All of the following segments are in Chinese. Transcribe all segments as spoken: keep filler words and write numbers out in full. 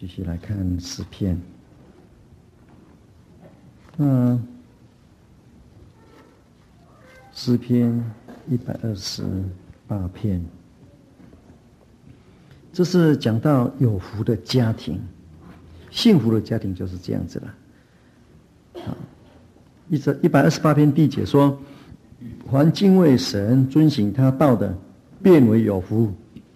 继续来看诗篇。嗯，诗篇一百二十八篇，这是讲到有福的家庭，幸福的家庭就是这样子了。啊，一这一百二十八篇第一节说：凡敬畏神、遵行他道的，变为有福。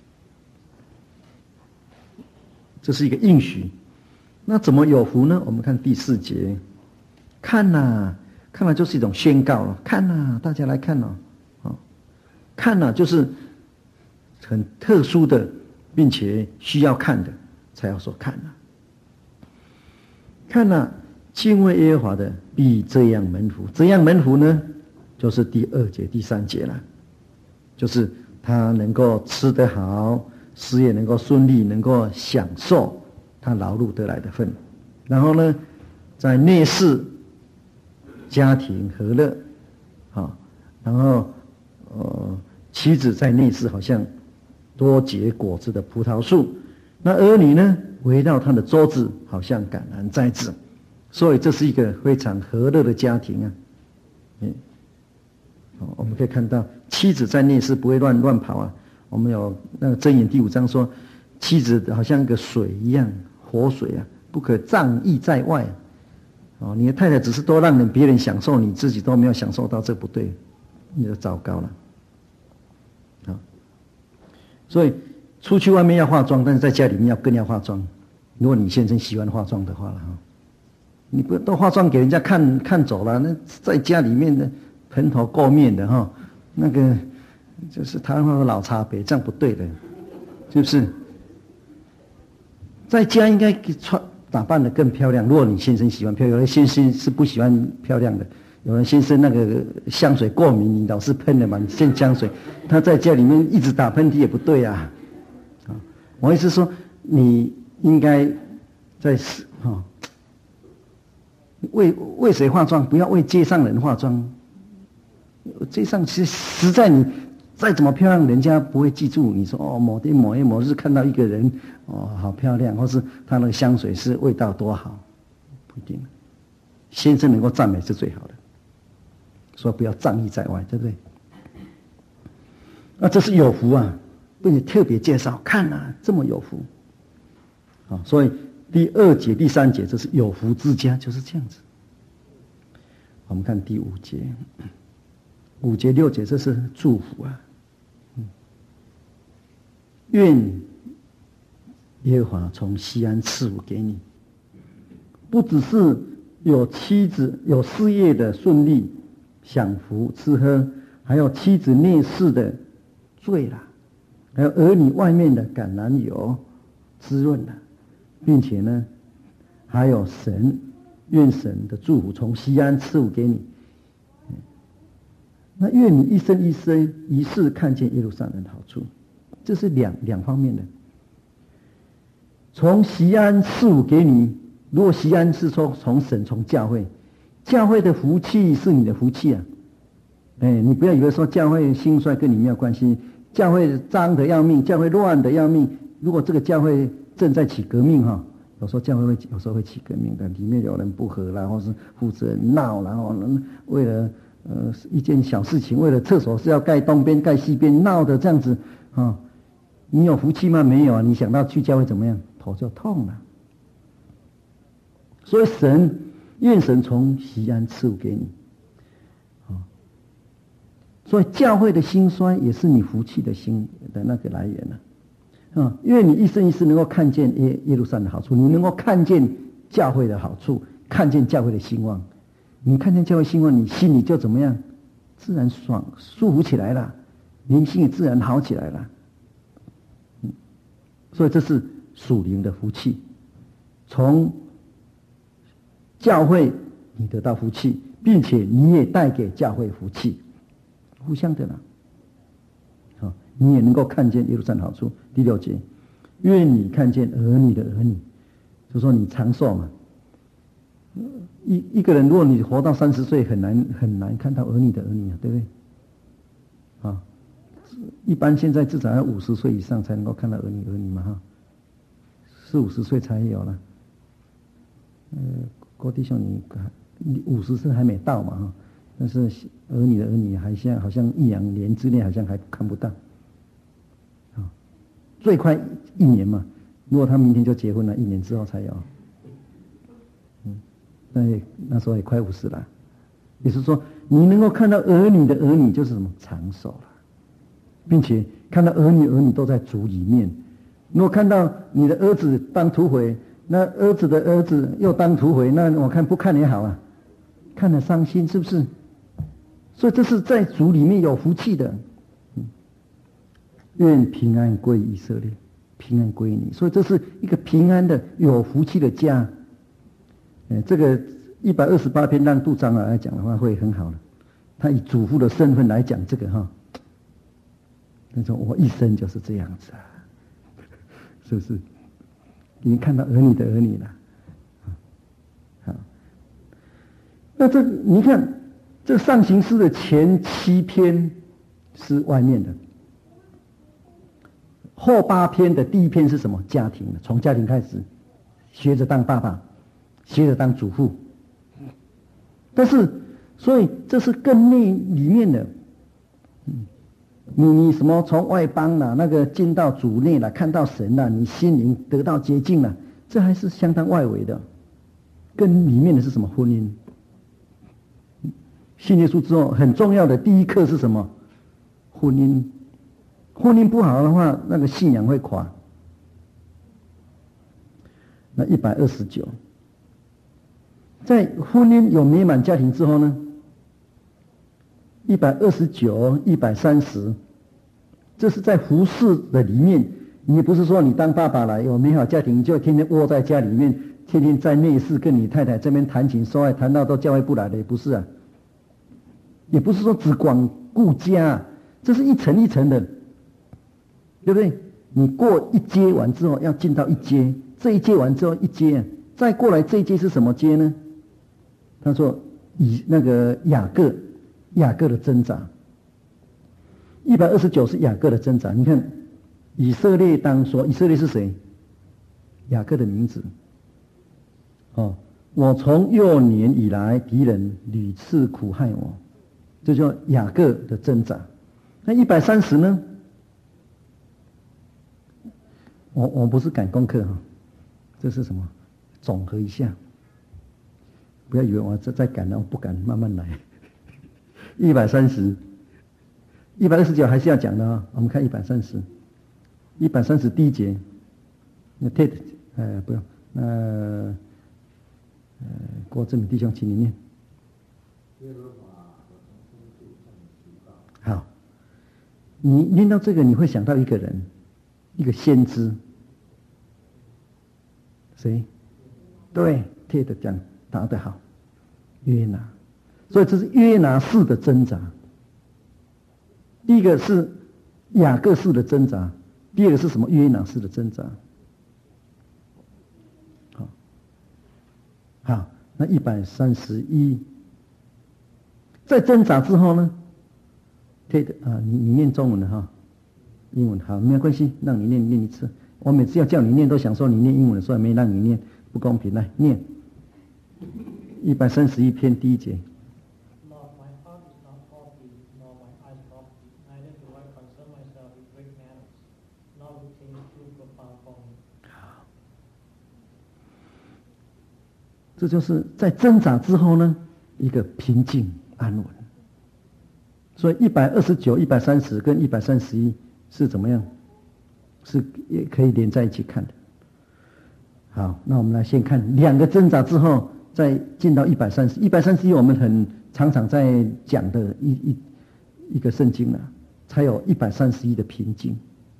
这是一个应许。那怎么有福呢？我们看第四节，看呐、啊，看了、啊、就是一种宣告了。看呐、啊，大家来看哦，哦，看呐、啊、就是很特殊的，并且需要看的，才要说看呐、啊。看呐、啊，敬畏耶和华的必这样蒙福。这样蒙福呢，就是第二节、第三节了，就是他能够吃得好。事业能够顺利，能够享受他劳碌得来的份，然后呢，在内室家庭和乐，啊，然后呃妻子在内室好像多结果子的葡萄树，那儿女呢围绕他的桌子，好像橄榄栽子，所以这是一个非常和乐的家庭啊。嗯，哦，我们可以看到妻子在内室不会乱乱跑啊。我们有那个箴言第五章说，妻子好像个水一样，活水啊，不可仗义在外。哦，你的太太只是多让人别人享受，你自己都没有享受到，这不对，你就糟糕了。啊，所以出去外面要化妆，但是在家里面要更要化妆。如果你先生喜欢化妆的话了哈，你不都化妆给人家看看走了，那在家里面的蓬头垢面的哈，那个。就是台湾话的老差别，这样不对的，是不是？在家应该穿打扮得更漂亮。如果你先生喜欢漂亮，有的先生是不喜欢漂亮的，有人先生那个香水过敏，你老是喷的嘛，你先香水，他在家里面一直打喷嚏也不对啊。啊，我意思说，你应该在啊，为为谁化妆？不要为街上人化妆。街上其实实在你。再怎么漂亮，人家不会记住你说哦，某天某夜某日看到一个人哦，好漂亮，或是他那个香水是味道多好，不一定。先生能够赞美是最好的，所以不要仗义在外，对不对？那这是有福啊，并且特别介绍，看啊，这么有福啊，所以第二节、第三节这是有福之家，就是这样子。我们看第五节，五节、六节这是祝福啊。愿耶和华从西安赐福给你，不只是有妻子有事业的顺利享福吃喝，还有妻子内室的醉了，还有儿女外面的橄榄油滋润了，并且呢，还有神愿神的祝福从西安赐福给你。那愿你一生一生一世看见耶路撒冷的好处。这是两两方面的。从西安赐福给你，如果西安是说从神从教会，教会的福气是你的福气啊。哎，你不要以为说教会兴衰跟你没有关系，教会脏得要命，教会乱得要命。如果这个教会正在起革命哈，有时候教会会有时候会起革命的，里面有人不和啦，或是负责人闹，然后为了呃一件小事情，为了厕所是要盖东边盖西边闹的这样子啊。你有福气吗？没有啊！你想到去教会怎么样？头就痛了。所以神愿神从西安赐福给你，啊，所以教会的兴衰也是你福气的兴的那个来源了，啊，因为你一生一世能够看见耶耶路撒冷的好处，你能够看见教会的好处，看见教会的兴旺，你看见教会兴旺，你心里就怎么样？自然爽舒服起来了，灵性也自然好起来了。所以这是属灵的福气，从教会你得到福气，并且你也带给教会福气，互相的啦。好，你也能够看见耶路撒冷好处。第六节，愿你看见儿女的儿女，就说你长寿嘛。一一个人，如果你活到三十岁，很难很难看到儿女的儿女啊，对不对？啊。一般现在至少要五十岁以上才能够看到儿女儿女嘛哈， 四五十岁才有了。呃，郭弟兄你你五十岁还没到嘛哈，但是儿女的儿女还像好像一两年之内好像还看不到，啊，最快一年嘛。如果他明天就结婚了，一年之后才有。嗯，那也那时候也快五十了，也就是说，你能够看到儿女的儿女就是什么长寿了，并且看到儿女儿女都在主里面。如果看到你的儿子当土匪，那儿子的儿子又当土匪，那我看不看也好啊，看得伤心，是不是？所以这是在主里面有福气的。嗯，愿平安归以色列。平安归你，所以这是一个平安的有福气的家。呃，这个一百二十八篇让杜长老来讲的话会很好的，他以主妇的身份来讲这个哈，他说我一生就是这样子啊，是不是？已经看到儿女的儿女了，好，那这你看这上行诗的前七篇是外面的。后八篇的第一篇是什么？家庭的，从家庭开始，学着当爸爸，学着当主妇。但是，所以这是更内里面的，嗯，你你什么从外邦啦，那个进到主内了，看到神了，你心灵得到洁净了，这还是相当外围的。更里面的是什么？婚姻。信耶稣之后，很重要的第一课是什么？婚姻。婚姻不好的话，那个信仰会垮。那一百二十九，在婚姻有美满家庭之后呢，一百二十九、一百三十，这是在服侍的里面。你不是说你当爸爸了有美好家庭，就天天窝在家里面，天天在内室跟你太太这边谈情说爱，谈到都教会不来的，也不是啊。也不是说只管顾家，这是一层一层的。对不对？你过一阶完之后，要进到一阶，这一阶完之后一阶，再过来这一阶是什么阶呢？他说以那个雅各，雅各的挣扎。一百二十九是雅各的挣扎。你看，以色列当说，以色列是谁？雅各的名字。哦，我从幼年以来，敌人屡次苦害我，这叫雅各的挣扎。那一百三十呢？我我不是赶功课哈，这是什么？总和一下，不要以为我在在赶了，我不敢，慢慢来。一百三十，一百二十九还是要讲的啊。我们看一百三十，一百三十第一节，那 Ted， 呃，不用，那呃，郭正明弟兄，请你念。好，你念到这个，你会想到一个人，一个先知。谁？对 ，Ted 讲答得好，约拿。所以这是约拿式的挣扎。第一个是雅各式的挣扎，第二个是什么？约拿式的挣扎。好，好，那一百三十一，在挣扎之后呢 ？Ted 啊，你你念中文的哈，英文好，没有关系，让你念念一次。我每次要叫你念，都想说你念英文的，所以没让你念，不公平。来念一百三十一篇第一节。这就是在挣扎之后呢，一个平静安稳。所以一百二十九、一百三十跟一百三十一是怎么样？是也可以连在一起看的。好，那我们来先看两个挣扎之后，再进到一百三十。一百三十一我们很常常在讲的一一一个圣经了，才有一百三十一的平静。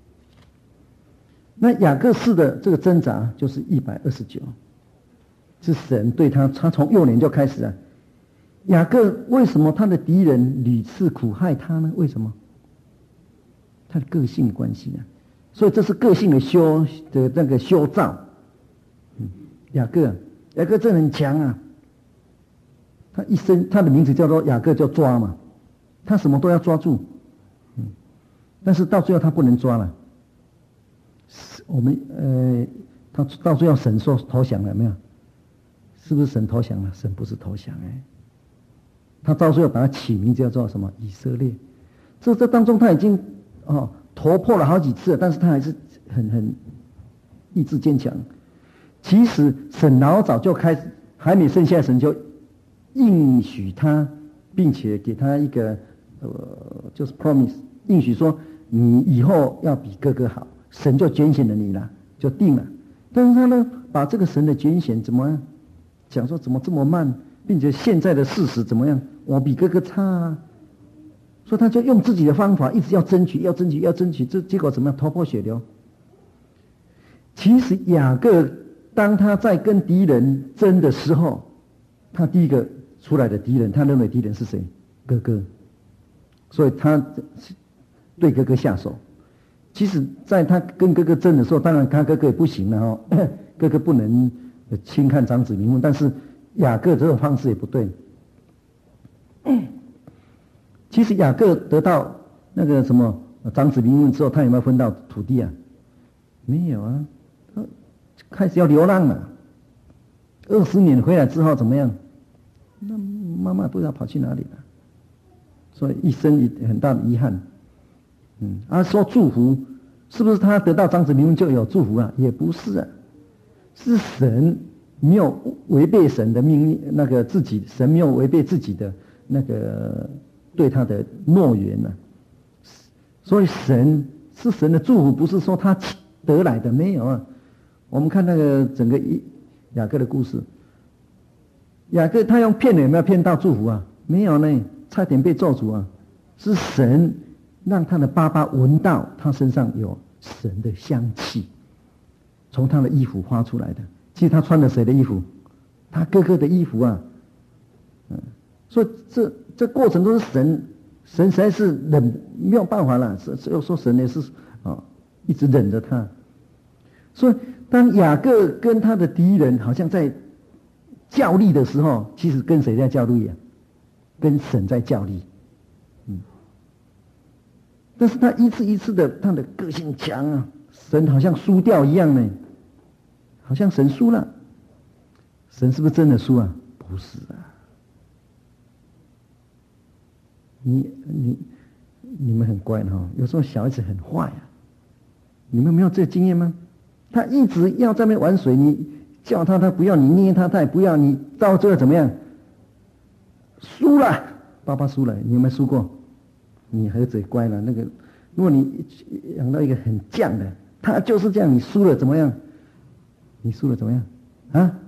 那雅各式的这个挣扎就是一百二十九，是神对他，他从幼年就开始啊。雅各为什么他的敌人屡次苦害他呢？为什么？他的个性的关系啊。所以这是个性的修的那个修造。嗯，雅各，雅各真的很强啊。他一生，他的名字叫做雅各，叫抓嘛，他什么都要抓住。嗯，但是到最后他不能抓了。我们呃， 他到最后神说投降了没有？是不是神投降了？神不是投降哎，他到最后把他起名叫做什么？以色列。这这当中他已经哦突破了好几次了，但是他还是很很意志坚强。其实神老早就开始，还没生下神就应许他，并且给他一个呃就是 promise， 应许说你以后要比哥哥好，神就拣选了你了，就定了。但是他呢，把这个神的拣选怎么样讲说怎么这么慢，并且现在的事实怎么样，我比哥哥差啊，所以他就用自己的方法一直要争取，要争取，要争取，这结果怎么样？头破血流。其实雅各当他在跟敌人争的时候，他第一个出来的敌人，他认为敌人是谁？哥哥，所以他对哥哥下手。其实在他跟哥哥争的时候，当然他哥哥也不行了哦，哥哥不能轻看长子名分，但是雅各这种方式也不对。其实雅各得到那个什么长子名分之后，他有没有分到土地啊？没有啊，他开始要流浪了。二十年回来之后怎么样？那妈妈不知道跑去哪里了，所以一生很大的遗憾。嗯，啊，说祝福，是不是他得到长子名分就有祝福啊？也不是啊，是神没有违背神的命令，那个自己神没有违背自己的那个对他的诺言呢、啊。所以神是神的祝福，不是说他得来的，没有啊。我们看那个整个雅各的故事，雅各他用骗的有没有骗到祝福啊？没有呢，差点被咒诅啊，是神让他的爸爸闻到他身上有神的香气，从他的衣服发出来的。其实他穿的谁的衣服？他哥哥的衣服啊。嗯，所以这这过程都是神，神实在是忍没有办法了。只有说神也是啊，一直忍着他。所以当雅各跟他的敌人好像在较力的时候，其实跟谁在较力啊？跟神在较力。嗯。但是他一次一次的，他的个性强啊，神好像输掉一样呢，好像神输了，神是不是真的输啊？不是啊，你你你们很乖哈，有时候小孩子很坏啊，你们没有这个经验吗？他一直要在那边玩水，你叫他他不要，你捏他他也不要，你到最后怎么样？输了，爸爸输了，你有没有输过？你儿子也乖了，那个，如果你养到一个很犟的，他就是这样，你输了怎么样？你输了怎么样？啊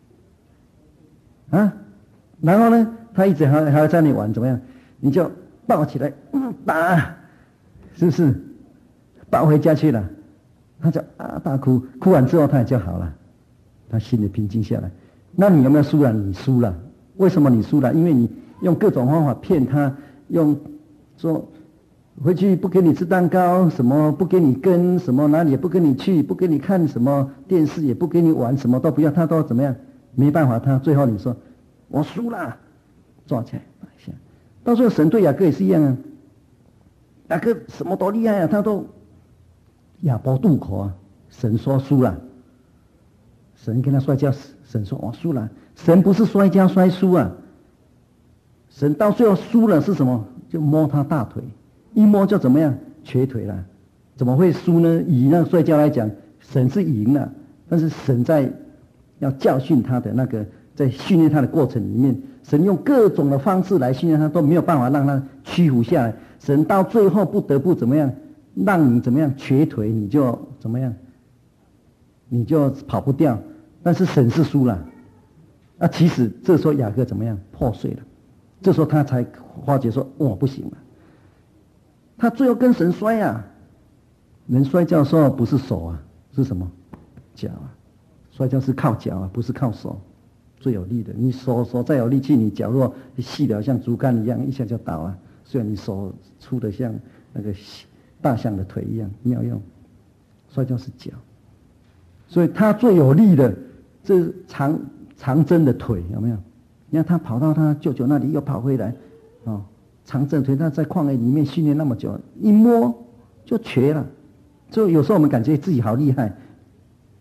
啊，然后呢，他一直还还要在那里玩，怎么样？你就抱起来，嗯，打，是不是？抱回家去了，他就啊大哭，哭完之后他也就好了，他心里平静下来。那你有没有输了？你输了，为什么你输了？因为你用各种方法骗他，用。说回去不给你吃蛋糕，什么不给你跟什么哪里也不跟你去，不给你看什么电视，也不给你玩，什么都不要，他都怎么样？没办法，他最后你说我输了，抓起来打一下。到时候神对雅各也是一样啊，雅各什么都厉害啊，他都哑巴渡口啊。神说输了，神跟他摔跤，神说我输了，神不是摔跤摔输啊，神到最后输了是什么？就摸他大腿，一摸就怎么样？瘸腿了。怎么会输呢？以那个摔跤来讲，神是赢了，但是神在要教训他的那个，在训练他的过程里面，神用各种的方式来训练他，都没有办法让他屈服下来。神到最后不得不怎么样？让你怎么样瘸腿，你就怎么样？你就跑不掉。但是神是输了。啊，其实这时候雅各怎么样？破碎了。这时候他才发觉说：“我不行了。”他最后跟神摔啊，人摔跤的时候不是手啊，是什么？脚啊！摔跤是靠脚啊，不是靠手，最有力的。你手手再有力气，你脚若细的像竹竿一样，一下就倒啊。虽然你手粗的像那个大象的腿一样，没有用。摔跤是脚，所以他最有力的，这长长针的腿有没有？你看他跑到他舅舅那里，又跑回来，哦，长针腿，他在旷野里面训练那么久，一摸就瘸了。所以有时候我们感觉自己好厉害，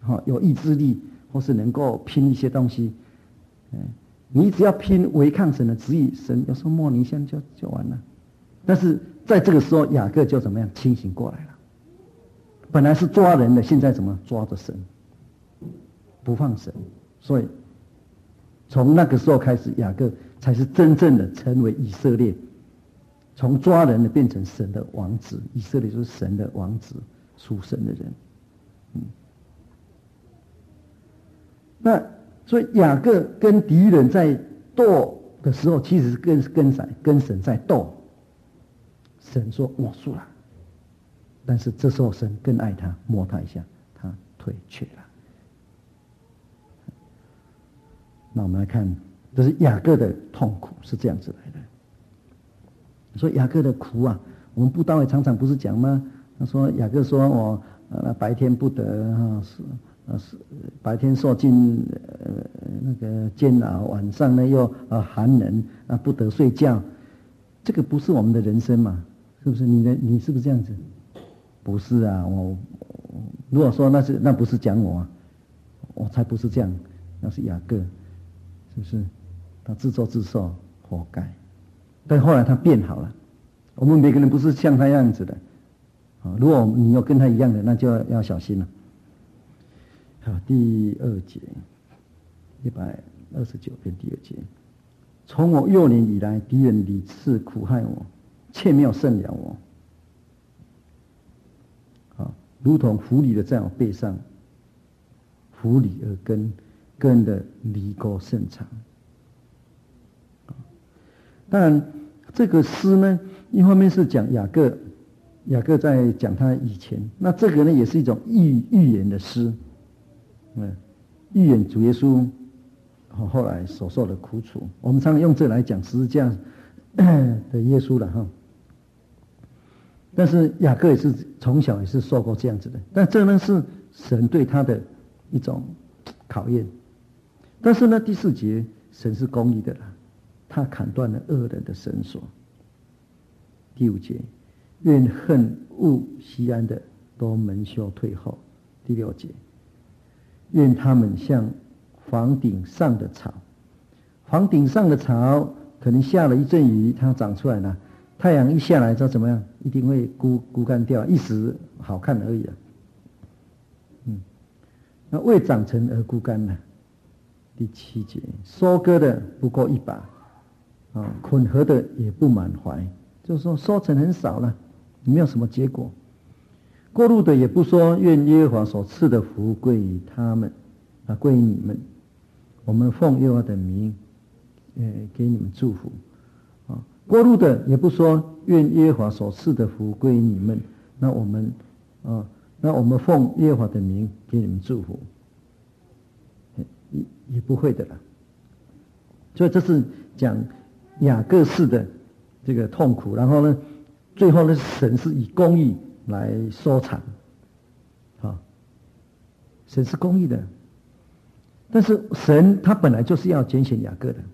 哈、哦，有意志力，或是能够拼一些东西，嗯，你只要拼违抗神的旨意，神有时候摸你一下就就完了。但是在这个时候，雅各就怎么样清醒过来了？本来是抓人的，现在怎么抓着神，不放神？所以从那个时候开始，雅各才是真正的成为以色列，从抓人的变成神的王子。以色列就是神的王子，属神的人。嗯，那所以雅各跟敌人在斗的时候，其实是跟跟谁跟神在斗。神说我输了，但是这时候神更爱他，摸他一下，他退却了。那我们来看，这是雅各的痛苦是这样子来的。所以雅各的苦啊，我们布道会常常不是讲吗？他说雅各说我呃白天不得哈是呃是白天受尽呃那个煎熬，晚上呢又呃寒冷啊不得睡觉，这个不是我们的人生嘛？是不是？你的你是不是这样子？不是啊，我如果说那是那不是讲我啊，我才不是这样，那是雅各，是不是？他自作自受，活该。但后来他变好了。我们每个人不是像他样子的啊，如果你有跟他一样的，那就要小心了。好，第二节，一百二十九篇第二节，从我幼年以来，敌人屡次苦害我，却没有胜了我。啊，如同狐狸的在我背上，狐狸而根，根的离沟甚长。当然，这个诗呢，一方面是讲雅各，雅各在讲他以前，那这个呢也是一种预预言的诗，嗯，预言主耶稣后来所受的苦楚。我们常常用这来讲十字架的耶稣了哈。但是雅各也是从小也是受过这样子的，但这呢是神对他的一种考验。但是呢，第四节神是公义的啦，他砍断了恶人的绳索。第五节，愿恨恶西安的都蒙羞退后。第六节，愿他们像房顶上的草，房顶上的草可能下了一阵雨，它长出来了，太阳一下来之后怎么样？一定会枯枯干掉，一时好看而已啊。嗯，那未长成而枯干了。第七节，收割的不够一把，啊，捆合的也不满怀，就是说收成很少了，没有什么结果。过路的也不说，愿耶和华所赐的福归于他们，啊，归于你们。我们奉耶和华的名，呃，给你们祝福。啊，过路的也不说，愿耶和华所赐的福归于你们。那我们，啊，那我们奉耶和华的名给你们祝福。也也不会的啦。所以这是讲雅各式的这个痛苦，然后呢，最后呢，神是以公义来收场，啊，神是公义的，但是神他本来就是要拣选雅各的。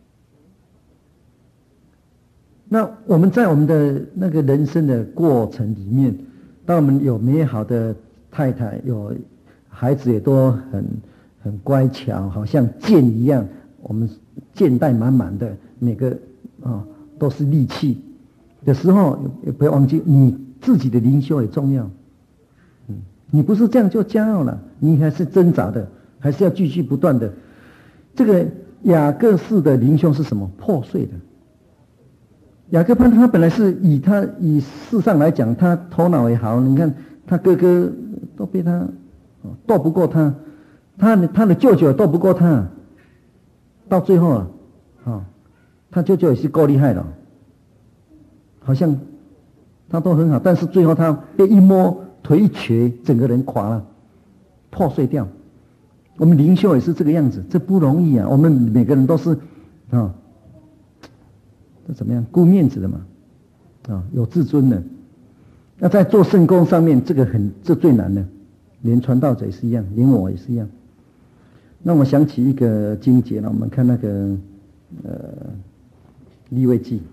那我们在我们的那个人生的过程里面，当我们有美好的太太，有孩子也都很很乖巧，好像箭一样，我们箭袋满满的，每个啊、哦、都是利器的时候，也不要忘记你自己的灵修也重要。嗯，你不是这样就骄傲了，你还是挣扎的，还是要继续不断的。这个雅各式的灵修是什么？破碎的。雅各潘他本来是以他以世上来讲，他头脑也好，你看他哥哥都被他斗不过他。他的他的舅舅斗不过他，到最后啊，哦，他舅舅也是够厉害了，好像他都很好，但是最后他被一摸，腿一瘸，整个人垮了，破碎掉。我们灵修也是这个样子，这不容易啊！我们每个人都是啊，哦，这怎么样？顾面子的嘛，啊，哦，有自尊的。那在做圣工上面，这个很这最难的，连传道者也是一样，连我也是一样。那我想起一个经节了，我们看那个呃利未记，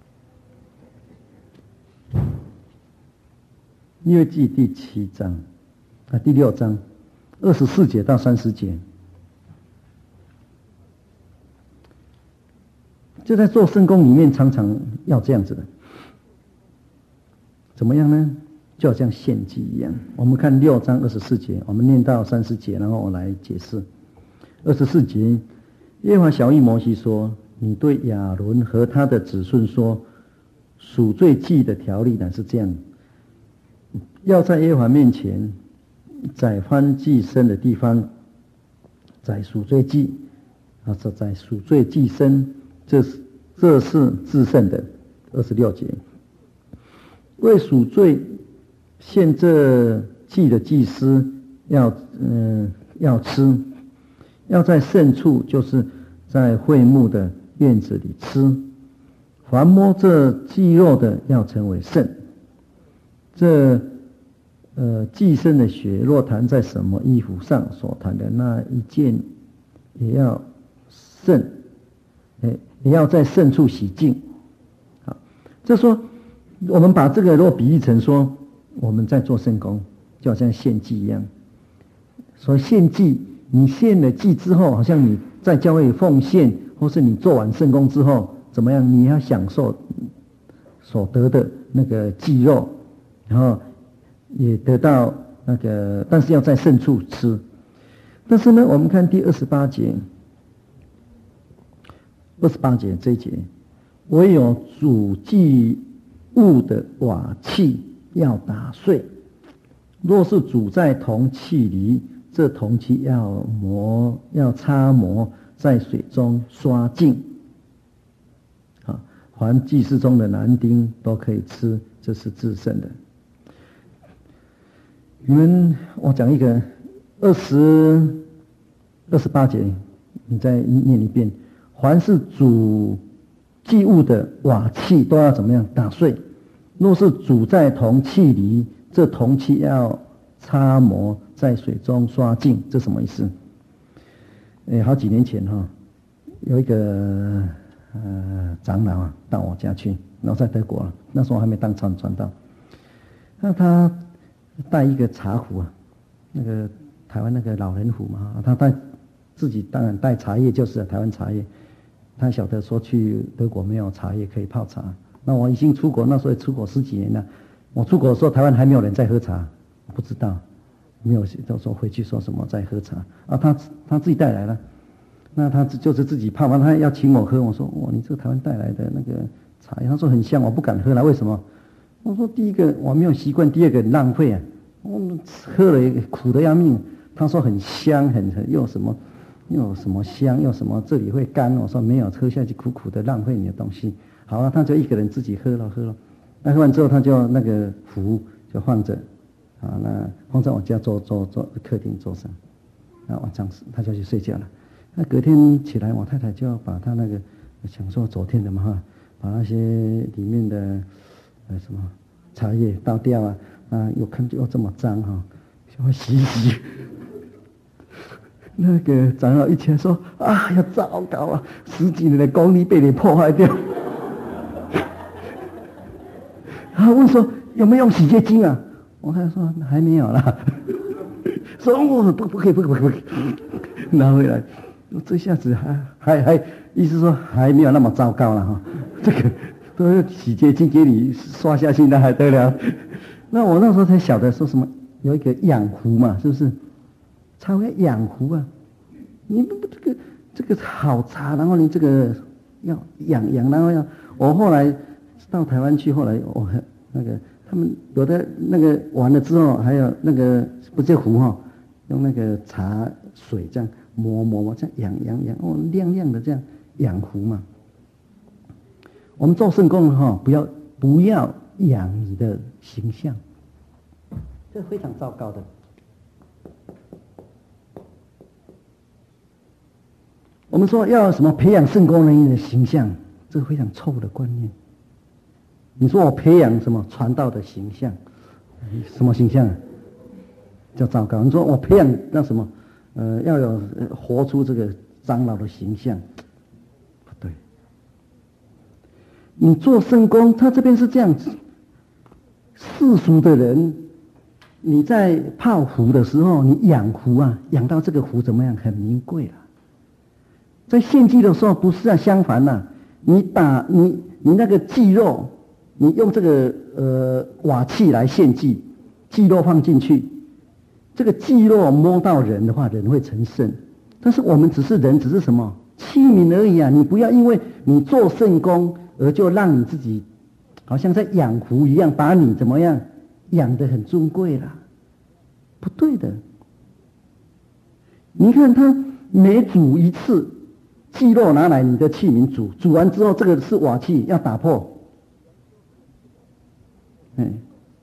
利未记第七章， 啊，第六章二十四节到三十节，就在做圣工里面常常要这样子的。怎么样呢？就好像献祭一样。我们看六章二十四节，我们念到三十节，然后我来解释。二十四节，耶和华晓谕摩西说：“你对亚伦和他的子孙说，赎罪祭的条例呢是这样，要在耶和华面前，在燔祭牲的地方，在赎罪祭，啊，这在赎罪祭牲，这是这是至圣的。”二十六节，为赎罪献这祭的祭司要嗯、呃、要吃，要在圣处，就是在会幕的院子里吃。凡摸这祭肉的，要成为圣。这呃祭牲的血，若弹在什么衣服上，所弹的那一件，也要圣，哎，也要在圣处洗净。好，就说我们把这个如果比喻成说，我们在做圣工，就好像献祭一样。所以献祭，你献了祭之后，好像你在教会奉献，或是你做完圣工之后，怎么样？你要享受所得的那个祭肉，然后也得到那个，但是要在圣处吃。但是呢，我们看第二十八节，二十八节这一节，唯有煮祭物的瓦器要打碎，若是煮在铜器里，这铜器要磨，要擦磨，在水中刷净。啊，凡祭司中的男丁都可以吃，这是至圣的。你们，我讲一个二十二十八节，你再念一遍。凡是煮祭物的瓦器都要怎么样打碎？若是煮在铜器里，这铜器要擦磨，在水中刷净。这什么意思？诶，好几年前哈，有一个呃长老啊到我家去，然后在德国，那时候还没当传传道，那他带一个茶壶啊，那个台湾那个老人壶嘛，他带自己当然带茶叶，就是台湾茶叶。他晓得说去德国没有茶叶可以泡茶，那我已经出国，那时候出国十几年了。我出国的时候，台湾还没有人在喝茶，我不知道，没有到时候回去说什么在喝茶啊。他他自己带来了，那他就是自己泡嘛，他要请我喝，我说哇，你这个台湾带来的那个茶叶，他说很香，我不敢喝了，为什么？我说第一个我没有习惯，第二个浪费啊，我们喝了苦的要命。他说很香，很很又什么。又有什么香，又什么这里会干？我说没有，喝下去苦苦的，浪费你的东西。好啊，他就一个人自己喝了喝了。那喝完之后，他就那个壶就放着，啊，那放在我家桌桌桌客厅桌上。啊，晚上他就去睡觉了。那隔天起来，我太太就要把他那个想说昨天的嘛哈，把那些里面的呃什么茶叶倒掉啊，啊，又看又这么脏哈，就会洗一洗。那个长老一起来说：“啊，呀，糟糕啊！十几年的功力被你破坏掉。”他问说：“有没有用洗洁精啊？”我跟他说：“还没有啦。”说：“哦，不，不可以，不可以，不可以。”拿回来，这下子还还还，意思说还没有那么糟糕了哈。这个都是洗洁精给你刷下去，那还得了？那我那时候才晓得说什么有一个养壶嘛，是不是？茶会养壶啊，你不不这个这个好茶，然后你这个要养养，然后要我后来到台湾去，后来我那个他们有的那个完了之后，还有那个不是壶哈、哦，用那个茶水这样磨磨磨，这样养养养，哦亮亮的这样养壶嘛。我们做圣工哈、哦，不要不要养你的形象，这非常糟糕的。我们说要什么培养圣工人员的形象，这个非常错误的观念。你说我培养什么传道的形象，什么形象啊？叫糟糕。你说我培养那什么，呃，要有活出这个长老的形象，不对。你做圣工，他这边是这样子，世俗的人你在泡壶的时候，你养壶啊，养到这个壶怎么样？很名贵了。在献祭的时候不是啊，相反呐、啊，你把你你那个祭肉，你用这个呃瓦器来献祭，祭肉放进去，这个祭肉摸到人的话，人会成圣。但是我们只是人，只是什么器皿而已啊！你不要因为你做圣工而就让你自己好像在养壶一样，把你怎么样养得很尊贵啦，不对的。你看他每煮一次。祭肉拿来你的器皿煮，煮完之后，这个是瓦器要打破，嗯，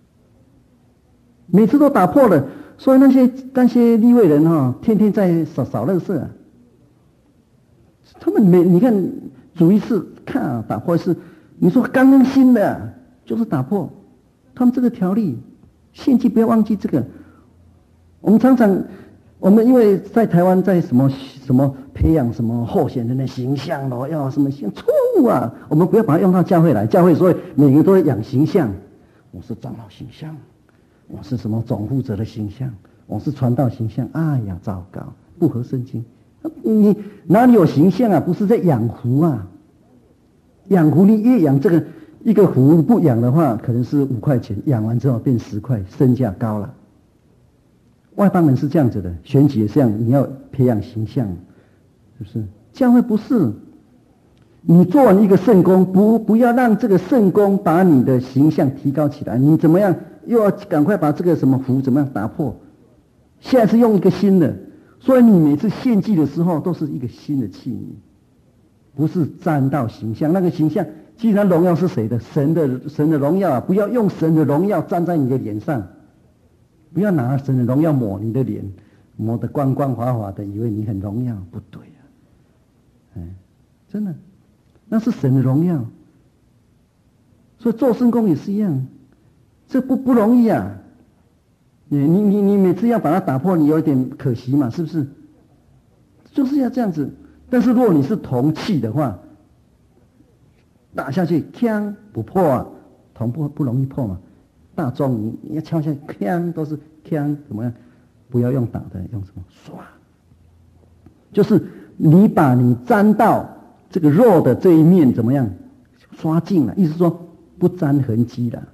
每次都打破了，所以那些那些利未人哈、哦，天天在扫扫垃圾啊。他们每你看煮一次，看啊打破一次，你说刚刚新的、啊、就是打破，他们这个条例，献祭不要忘记这个。我们常常。我们因为在台湾，在什么什么培养什么候选人的形象咯，要什么形象错误啊！我们不要把它用到教会来，教会所以每个人都会养形象。我是长老形象，我是什么总负责的形象，我是传道形象。哎呀，糟糕，不合圣经。你哪里有形象啊？不是在养壶啊！养壶你越养这个一个壶不养的话，可能是五块钱，养完之后变十块，身价高了。外邦人是这样子的，选举也是这样，你要培养形象，是不是？教会不是，你做完一个圣工，不不要让这个圣工把你的形象提高起来，你怎么样又要赶快把这个什么壶怎么样打破？现在是用一个新的，所以你每次献祭的时候都是一个新的器皿，不是沾到形象。那个形象，既然荣耀是谁的？神的神的荣耀啊！不要用神的荣耀沾在你的脸上。不要拿神的荣耀抹你的脸，抹得光光滑滑的，以为你很荣耀，不对啊！哎，真的，那是神的荣耀。所以做圣工也是一样，这不不容易啊！你你你你每次要把它打破，你有一点可惜嘛，是不是？就是要这样子。但是如果你是铜器的话，打下去，锵不破啊，铜不不容易破嘛。大钟你你要敲下去，锵都是锵，怎么样？不要用打的，用什么刷？就是你把你沾到这个肉的这一面怎么样刷净了？意思说不沾痕迹了。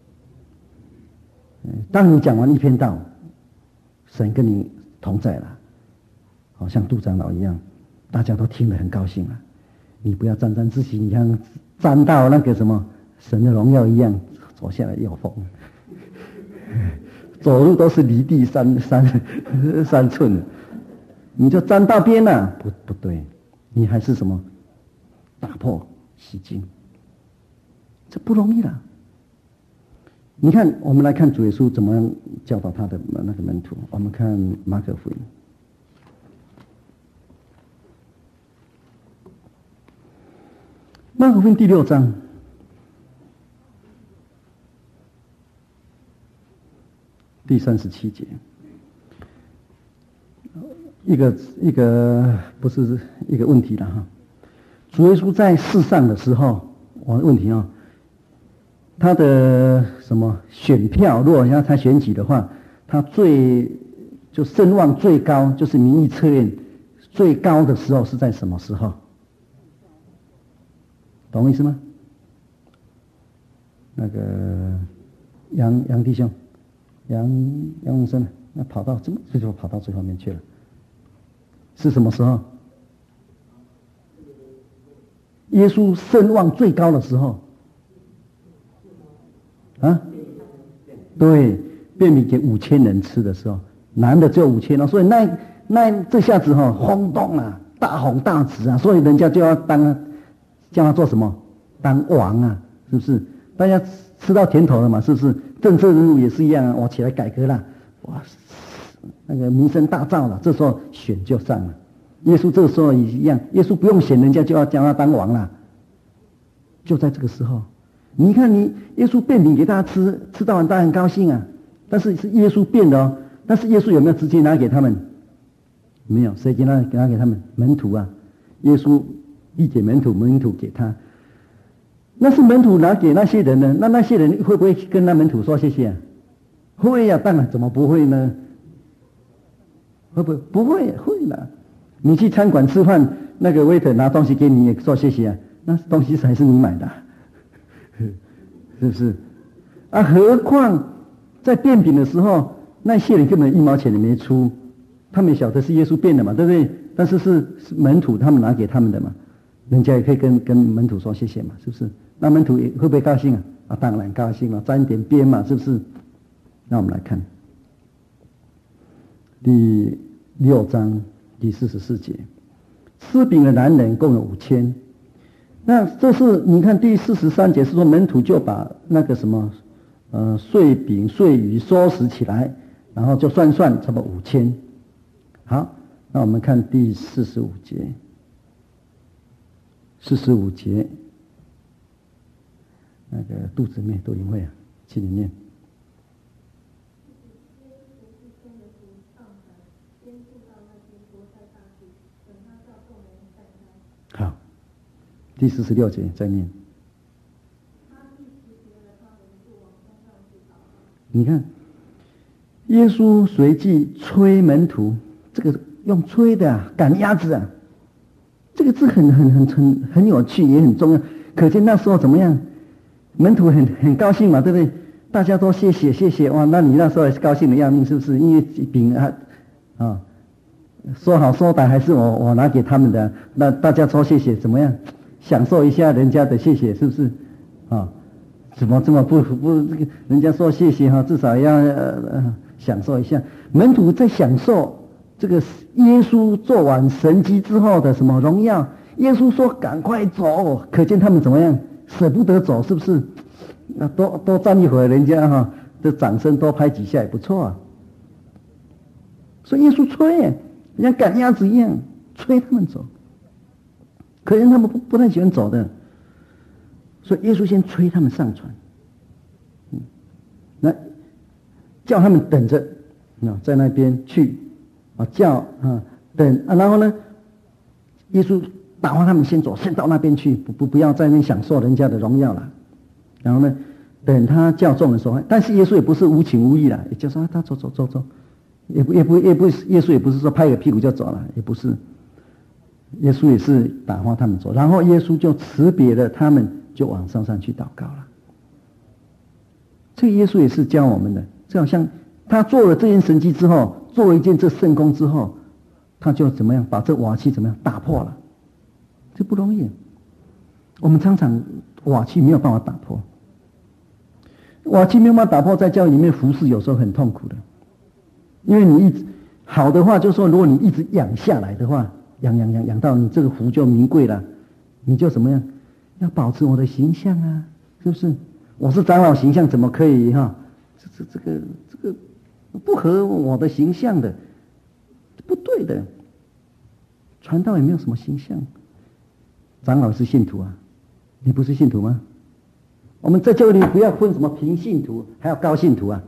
嗯，当你讲完一篇道，神跟你同在了，好像杜长老一样，大家都听得很高兴了。你不要沾沾自喜，你像沾到那个什么神的荣耀一样。走下来要疯，走路都是离地三三三寸，你就沾到边了，不不对，你还是什么打破洗净，这不容易啦。你看，我们来看主耶稣怎么样教导他的那个门徒。我们看马可福音，马可福音第六章。第三十七节，一个一个不是一个问题了哈。主耶稣在世上的时候，我的问题啊、哦，他的什么选票，如果要他选举的话，他最就声望最高，就是民意测验最高的时候是在什么时候？懂我意思吗？那个杨杨弟兄。杨杨永生，那跑到怎么这就跑到最后面去了？是什么时候？耶稣声望最高的时候啊？对，变米给五千人吃的时候，男的只有五千哦，所以那那这下子哈、哦、轰动啊，大红大紫啊，所以人家就要当叫他做什么？当王啊，是不是？大家吃到甜头了嘛，是不是？政策人物也是一样啊，我起来改革了，哇，那个名声大噪了，这时候选就上了。耶稣这个时候也一样，耶稣不用选，人家就要叫他当王了。就在这个时候，你看你耶稣变饼给大家吃，吃到完大家很高兴啊，但是是耶稣变的哦。但是耶稣有没有直接拿给他们？没有，谁给他拿给他们？门徒啊，耶稣递给门徒，门徒给他。那是门徒拿给那些人呢？那那些人会不会跟那门徒说谢谢啊？ 会呀、啊，当然怎么不会呢？会不会？不会，会的。你去餐馆吃饭，那个 waiter 拿东西给你，也说谢谢啊，那东西还是你买的、啊，是不是？啊，何况在变饼的时候，那些人根本一毛钱也没出，他们也晓得是耶稣变的嘛，对不对？但是是是门徒他们拿给他们的嘛，人家也可以跟跟门徒说谢谢嘛，是不是？那门徒也会不会高兴啊？啊，当然高兴了，沾一点边嘛，是不是？那我们来看第六章第四十四节，吃饼的男人共有五千。那这是你看第四十三节是说门徒就把那个什么呃碎饼碎鱼收拾起来，然后就算算差不多五千。好，那我们看第四十五节，四十五节那个肚子妹都因为啊，请你念。好，第四十六节再念。你看，耶稣随即催门徒，这个用催的啊，赶鸭子啊，这个字很很很很很有趣，也很重要。可见那时候怎么样？门徒很很高兴嘛，对不对？大家都谢谢谢谢，哇，那你那时候也是高兴的要命，是不是？因为饼啊啊。说好说歹还是我我拿给他们的，那大家说谢谢怎么样？享受一下人家的谢谢，是不是？啊，怎么这么不不这个？人家说谢谢哈，至少要呃呃享受一下。门徒在享受这个耶稣做完神迹之后的什么荣耀？耶稣说赶快走，可见他们怎么样？舍不得走，是不是？那多多站一会儿，人家哈的掌声多拍几下也不错啊。所以耶稣催耶。像赶鸭子一样催他们走，可见他们不不太喜欢走的，所以耶稣先催他们上船，嗯，那叫他们等着，啊，在那边去，啊，叫啊等啊，然后呢，耶稣打发他们先走，先到那边去，不不不要在那边享受人家的荣耀了，然后呢，等他叫众人说话，但是耶稣也不是无情无义了，也就说、啊、他走走走走。也不也不也不耶稣也不是说拍个屁股就走了，也不是，耶稣也是打发他们走，然后耶稣就辞别了他们，就往山上去祷告了。这个耶稣也是教我们的，就好像他做了这件神迹之后，做了一件这圣工之后，他就怎么样把这瓦器怎么样打破了，这不容易。我们常常瓦器没有办法打破，瓦器没有办法打破，在教会里面服侍有时候很痛苦的。因为你一直好的话，就是说，如果你一直养下来的话，养养养养到你这个福就名贵了，你就怎么样？要保持我的形象啊，是不是？我是长老形象，怎么可以哈？这这这个这个不合我的形象的，不对的。传道也没有什么形象，长老是信徒啊，你不是信徒吗？我们在教会里不要分什么平信徒，还有高信徒啊。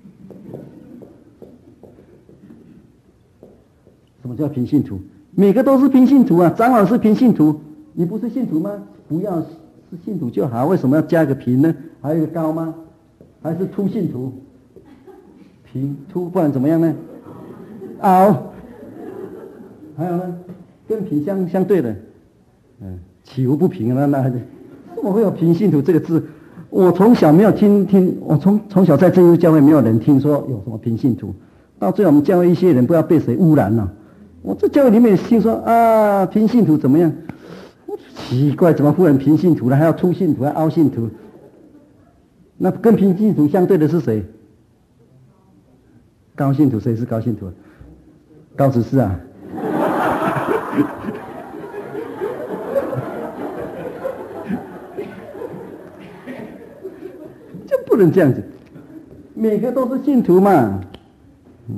什么叫平信徒？每个都是平信徒啊！长老是平信徒，你不是信徒吗？不要是信徒就好，为什么要加个平呢？还有一个高吗？还是凸信徒？平凸不然怎么样呢？凹。还有呢，跟平相相对的，嗯，起伏不平啊，那怎么会有平信徒这个字？我从小没有听听，我从从小在真耶稣教会没有人听说有什么平信徒，到最后我们教会一些人不知道被谁污染了。我这教会里面听说啊，平信徒怎么样？奇怪，怎么忽然平信徒了？还要凸信徒，还凹信徒？那跟平信徒相对的是谁？高信徒，谁是高信徒？高执事啊！就不能这样子，每个都是信徒嘛。嗯。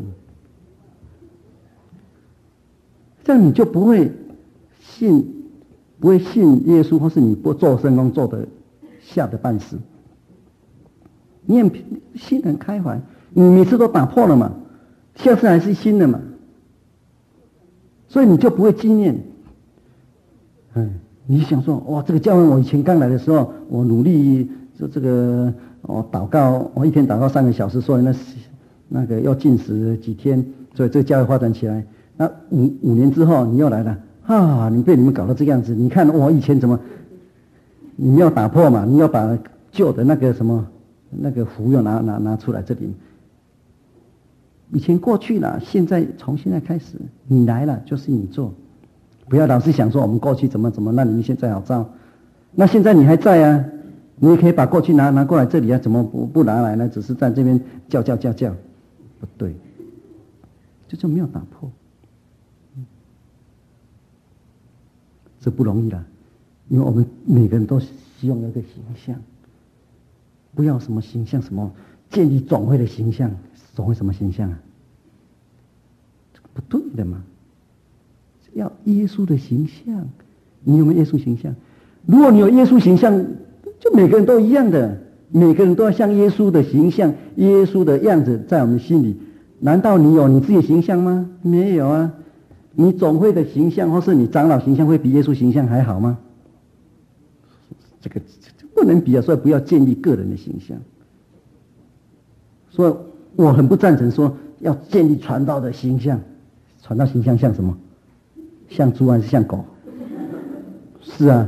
这样你就不会信，不会信耶稣，或是你不做圣工做的吓得半死。你很心很开怀，你每次都打破了嘛，下次还是新的嘛，所以你就不会纪念。嗯，你想说哇，这个教会我以前刚来的时候，我努力这这个哦，祷告，我一天祷告三个小时，所以那那个要禁食几天，所以这个教会发展起来。那五五年之后，你又来了啊！你被你们搞到这个样子，你看我以前怎么，你们要打破嘛，你要把旧的那个什么那个符又拿拿拿出来这里。以前过去了，现在从现在开始，你来了就是你做，不要老是想说我们过去怎么怎么，那你们现在好糟。那现在你还在啊，你也可以把过去拿拿过来这里啊，怎么不不拿来呢？只是在这边叫叫叫叫，不对，这就没有打破，这不容易了，因为我们每个人都希望有一个形象，不要什么形象，什么建立总会的形象。总会什么形象啊？这个不对的嘛！要耶稣的形象，你有没有耶稣形象？如果你有耶稣形象，就每个人都一样的，每个人都要像耶稣的形象、耶稣的样子在我们心里。难道你有你自己的形象吗？没有啊！你总会的形象，或是你长老形象，会比耶稣形象还好吗？这个不能比啊！所以不要建立个人的形象。所以我很不赞成说要建立传道的形象，传道形象像什么？像猪还是像狗？是啊，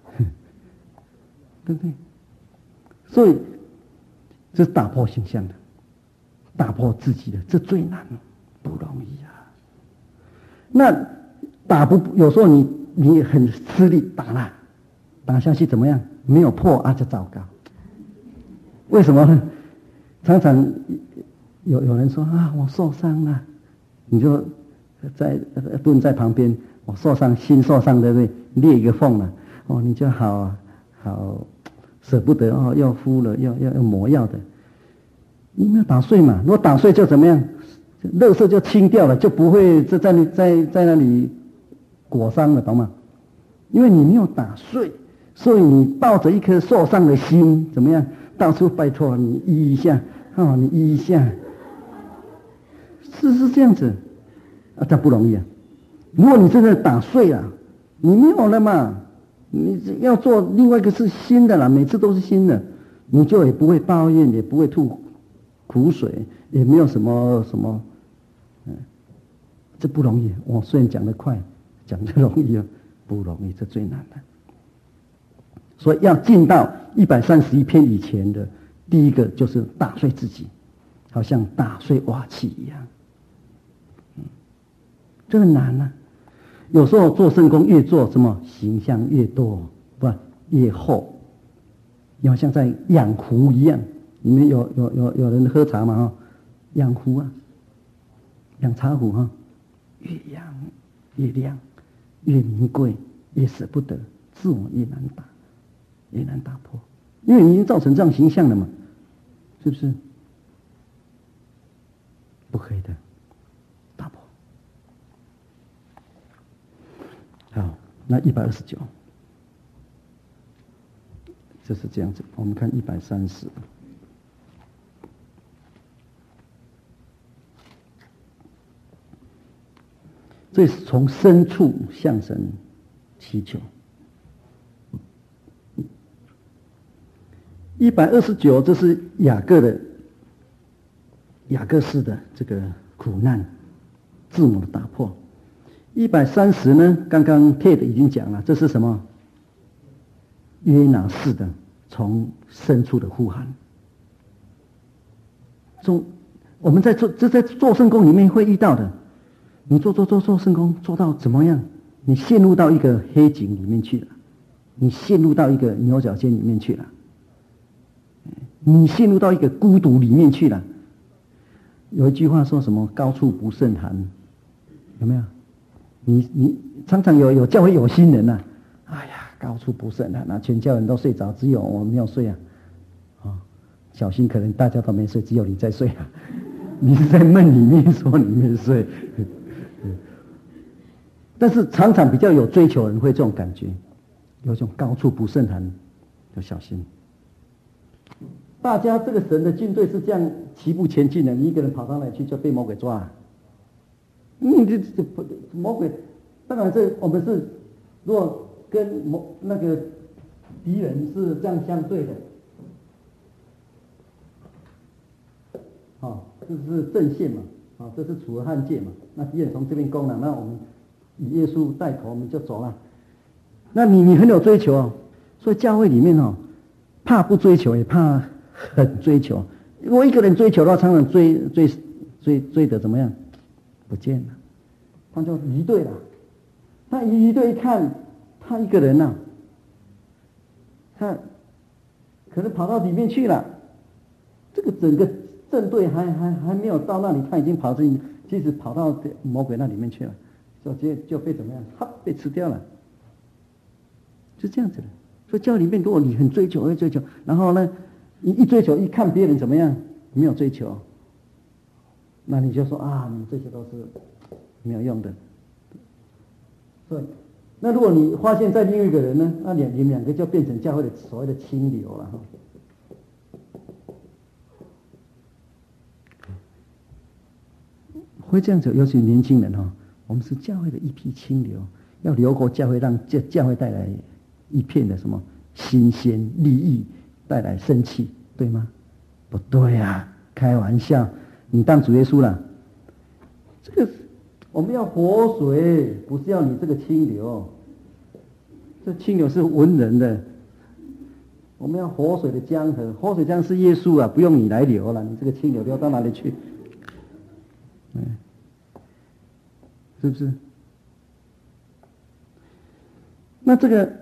对不对？所以这是打破形象的，打破自己的，这最难了，不容易啊。那打不，有时候你你很吃力打了，打下去怎么样？没有破啊，就糟糕。为什么呢？常常有有人说啊，我受伤了，你就在蹲在旁边，我受伤，心受伤，对不对？裂一个缝了，哦，你就好好舍不得哦，要敷了，要要要抹药的，你没有打碎嘛？如果打碎就怎么样？垃圾就清掉了，就不会在在在在那里裹伤了，懂吗？因为你没有打碎，所以你抱着一颗受伤的心，怎么样？到处拜托你医一下，哦，你医一下，是是这样子，啊，这不容易啊。如果你真的打碎了，你没有了嘛，你要做另外一个是新的啦，每次都是新的，你就也不会抱怨，也不会吐苦水，也没有什么什么，嗯，这不容易。我虽然讲得快，讲得容易啊，不容易，这最难的。所以要进到一百三十一篇以前的第一个就是打碎自己，好像打碎瓦器一样，嗯，这个难啊。有时候做圣工越做什么形象越多，不越厚，好像在养壶一样。你们有有有有人喝茶嘛？哈，养壶啊，养茶壶哈，越养越亮，越名贵，越舍不得，自我越难打。也难打破，因为你已经造成这样形象了嘛，是不是？不可以的，打破。好，那一百二十九，就是这样子。我们看一百三十，这是从深处向神祈求。一百二十九，这是雅各的雅各式的这个苦难字母的打破。一百三十呢，刚刚 Ted 已经讲了，这是什么？约拿式的从深处的呼喊。从我们在做这在做圣工里面会遇到的，你做做做做圣工做到怎么样？你陷入到一个黑井里面去了，你陷入到一个牛角尖里面去了。你陷入到一个孤独里面去了。有一句话说什么“高处不胜寒”，有没有？你你常常有有教会有心人呐、啊，哎呀，高处不胜寒啊，全教人都睡着，只有我没有睡啊，啊、哦，小心可能大家都没睡，只有你在睡啊，你是在梦里面说你没睡。但是常常比较有追求人会这种感觉，有种高处不胜寒，要小心。大家这个神的军队是这样齐步前进的，你一个人跑到哪里去就被魔鬼抓了。你这这魔鬼，当然这我们是如果跟魔那个敌人是这样相对的， 哦，这是正线嘛，啊、哦，这是楚河汉界嘛。那敌人从这边攻了，那我们以耶稣带头，我们就走了。那你你很有追求哦，所以教会里面哦，怕不追求也怕很追求。如果一个人追求的话，常常追追追追的怎么样？不见了，他就离队了。他一离队一看，他一个人呐、啊，他可能跑到里面去了。这个整个阵队还还还没有到那里，他已经跑进，其实跑到魔鬼那里面去了，就就就被怎么样？哈，被吃掉了。就这样子的。所以教里面，如果你很追求，会追求，然后呢，你一追求，一看别人怎么样，没有追求，那你就说啊，你这些都是没有用的。所以，那如果你发现在另外一个人呢，那两你们两个就变成教会的所谓的清流了哈。会这样子，尤其年轻人哈，我们是教会的一批清流，要流过教会，让教教会带来一片的什么新鲜利益，带来生气，对吗？不对啊，开玩笑，你当主耶稣了。这个我们要活水，不是要你这个清流。这清流是文人的，我们要活水的江河，活水江是耶稣啊，不用你来流了，你这个清流流到哪里去？嗯，是不是？那这个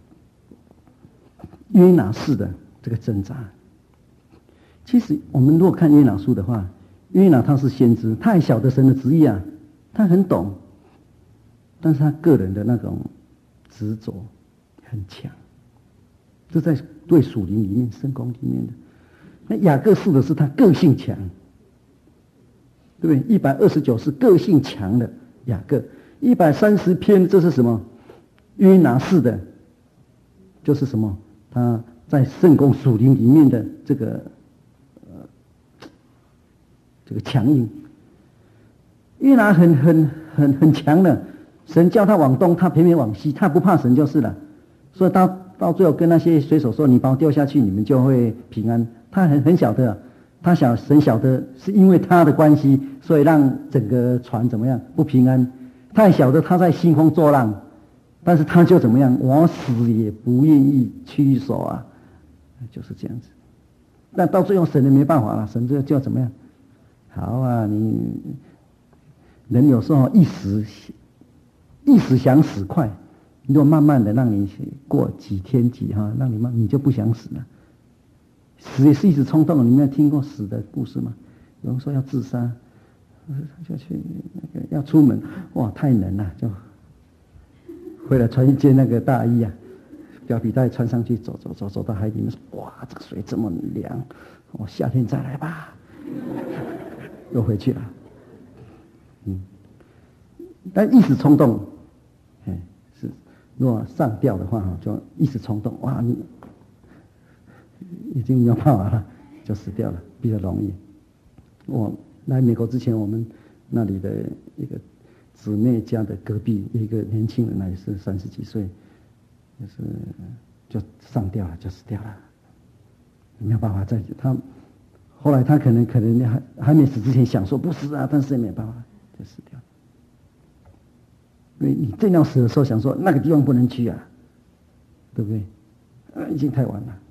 约拿式的这个挣扎，其实我们如果看约拿书的话，约拿他是先知，他也晓得神的旨意啊，他很懂，但是他个人的那种执着很强，这在对属灵里面、圣功里面的。那雅各式的是他个性强。对不对？一百二十九是个性强的雅各，一百三十篇这是什么？约拿式的，就是什么？他在圣公属灵里面的这个呃这个强硬。约拿很很很很强的，神叫他往东，他偏偏往西，他不怕神就是了。所以到到最后跟那些水手说：“你把我丢下去，你们就会平安。”他很很晓得、啊。他想神晓得是因为他的关系，所以让整个船怎么样不平安。他也晓得他在兴风作浪，但是他就怎么样，我死也不愿意屈手啊，就是这样子。那到最后神也没办法了，神就就怎么样？好啊，你人有时候一时一时想死快，如果慢慢的让你过几天几哈，让你慢你就不想死了。死也是一时冲动，你们有听过死的故事吗？有人说要自杀，他就去那个要出门，哇，太冷了，就回来穿一件那个大衣啊，表皮带穿上去，走走走走到海里面，哇，这个水这么凉，我夏天再来吧，又回去了。嗯，但一时冲动，哎，是如果上吊的话哈，就一时冲动，哇，你。已经没有办法了，就死掉了，比较容易。我来美国之前，我们那里的一个姊妹家的隔壁有一个年轻人，那也是三十几岁，就是就上吊了，就死掉了，没有办法再他。后来他可能可能还还没死之前想说不死啊，但是也没有办法，就死掉了。因为你正要死的时候想说那个地方不能去啊，对不对？啊，已经太晚了。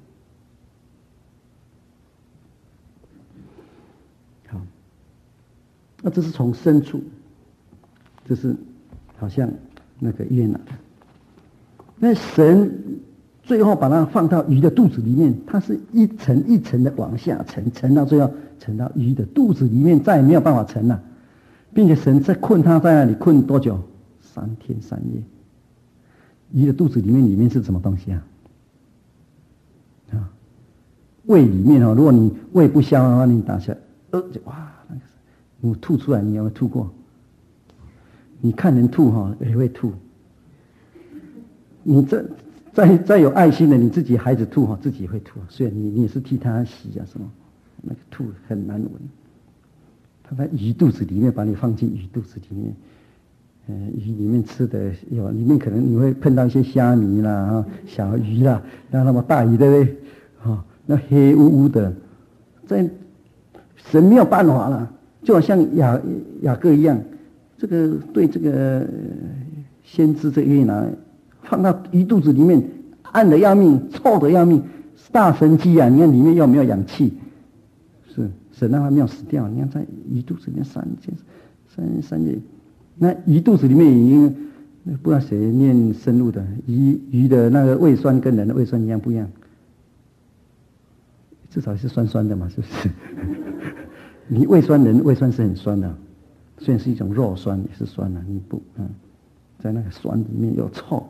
那这是从深处，这是好像那个约拿，那神最后把它放到鱼的肚子里面，它是一层一层的往下沉，沉到最后沉到鱼的肚子里面，再也没有办法沉了，并且神在困它在那里困多久？三天三夜。鱼的肚子里面里面是什么东西啊？啊，胃里面哦，如果你胃不消的话，你打下来，呃，就哇。你吐出来，你有没有吐过？你看人吐哈，也会吐。你这再再有爱心的，你自己孩子吐哈，自己会吐。所以你你也是替他洗啊什么，那个吐很难闻。他在鱼肚子里面把你放进鱼肚子里面，呃，鱼里面吃的有，里面可能你会碰到一些虾米啦、啊小鱼啦，然后那么大鱼对不对？啊，那黑乌乌的，在。 神没有办法了，就好像雅雅各一样，这个对这个先知这约拿放到鱼肚子里面，暗的要命，臭的要命，大神机啊！你看里面有没有氧气？是神让他没有死掉。你看在鱼肚子里面三天三三夜，那鱼肚子里面已经不知道谁念生物的鱼鱼的那个胃酸跟人的胃酸一样不一样？至少是酸酸的嘛，是不是？你胃酸人胃酸是很酸的，虽然是一种肉酸，也是酸的。你不嗯，在那个酸里面又臭，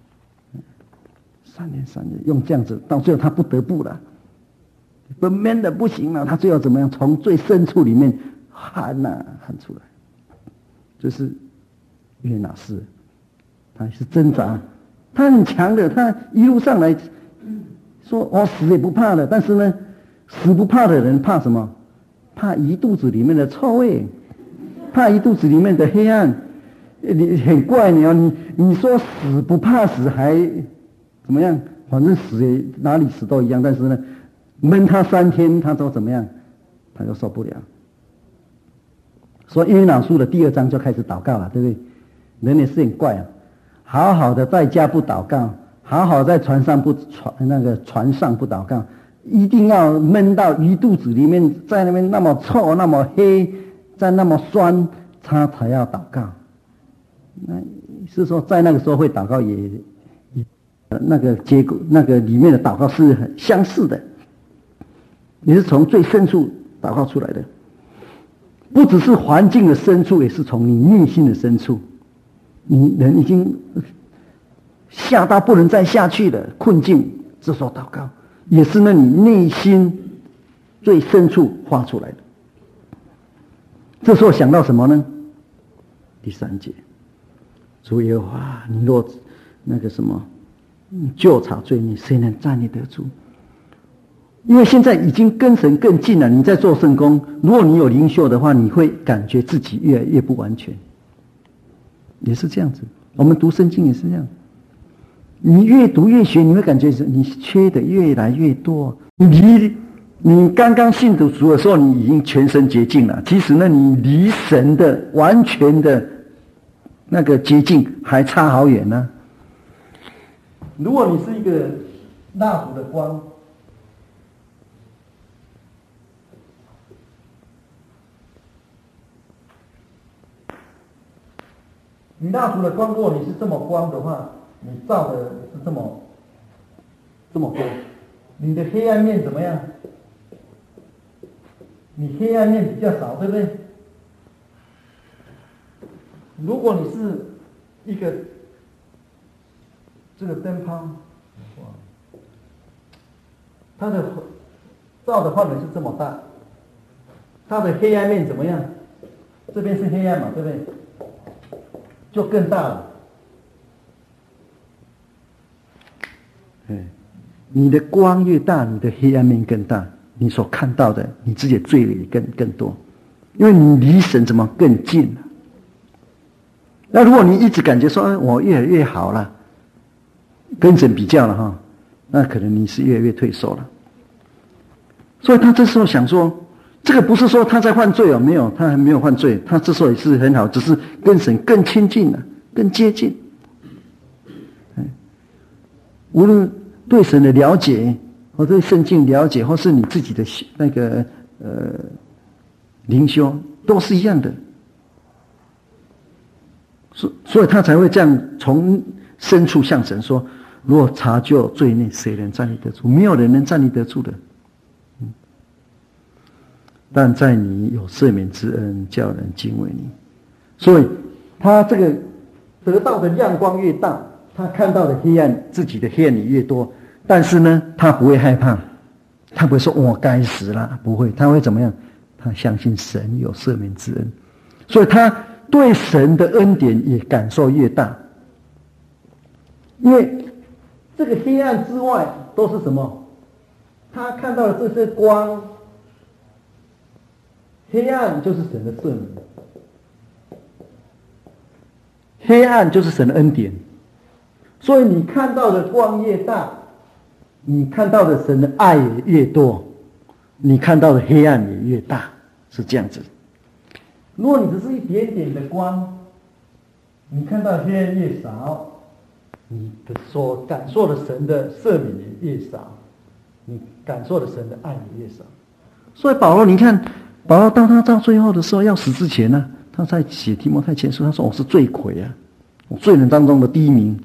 三年三夜用这样子，到最后他不得不了，不闷的不行了，他最后怎么样？从最深处里面喊呐、啊、喊出来，这是约拿斯，他是挣扎，他很强的，他一路上来说我死也不怕的，但是呢，死不怕的人怕什么？怕一肚子里面的臭味，怕一肚子里面的黑暗。你很怪你哦，你你说死不怕死还怎么样？反正死也哪里死都一样，但是呢，闷他三天，他都怎么样？他就受不了。所以约拿书的第二章就开始祷告了，对不对？人也是很怪啊，好好的在家不祷告，好好在船上不船那个船上不祷告。一定要闷到鱼肚子里面，在那边那么臭、那么黑，在那么酸，他才要祷告。那是说，在那个时候会祷告也，也那个结果，那个里面的祷告是很相似的，也是从最深处祷告出来的。不只是环境的深处，也是从你内心的深处。你人已经下到不能再下去的困境，这时候祷告。也是那你内心最深处发出来的。这时候想到什么呢？第三节，主耶和华，你若那个什么究察罪孽，谁能站立得住？因为现在已经跟神更近了，你在做圣工，如果你有灵修的话，你会感觉自己越来越不完全，也是这样子。我们读圣经也是这样。你越读越学，你会感觉你缺的越来越多。你离你刚刚信主的时候，你已经全身洁净了。其实呢，你离神的完全的那个洁净还差好远呢。如果你是一个蜡烛的光，你蜡烛的光，如果你是这么光的话，你照的是这么这么光，你的黑暗面怎么样？你黑暗面比较少，对不对？如果你是一个这个灯泡，它的照的范围是这么大，它的黑暗面怎么样？这边是黑暗嘛，对不对？就更大了。嗯，你的光越大，你的黑暗面更大，你所看到的你自己的罪也更更多，因为你离神怎么更近了？那如果你一直感觉说，哎，我越来越好了，跟神比较了哈，那可能你是越来越退缩了。所以他这时候想说，这个不是说他在犯罪哦，没有，他还没有犯罪，他这时候也是很好，只是跟神更亲近了，更接近。无论对神的了解，或对圣经了解，或是你自己的那个呃灵修，都是一样的。所所以他才会这样从深处向神说：如果查究罪孽，谁能站立得住？没有人能站立得住的。嗯，但在你有赦免之恩，叫人敬畏你。所以他这个得到的亮光越大，他看到的黑暗，自己的黑暗也越多。但是呢，他不会害怕，他不会说我该死了，不会，他会怎么样？他相信神有赦免之恩，所以他对神的恩典也感受越大。因为这个黑暗之外都是什么？他看到的这些光，黑暗就是神的赦免，黑暗就是神的恩典。所以你看到的光越大，你看到的神的爱也越多，你看到的黑暗也越大。 是这样子。如果你只是一点点的光，你看到黑暗越少，你的所感受的神的赦免也越少，你感受的神的爱也越少。所以保罗，你看保罗当他到最后的时候要死之前呢、啊，他在写提摩太前书，他说我是罪魁啊，我罪人当中的第一名。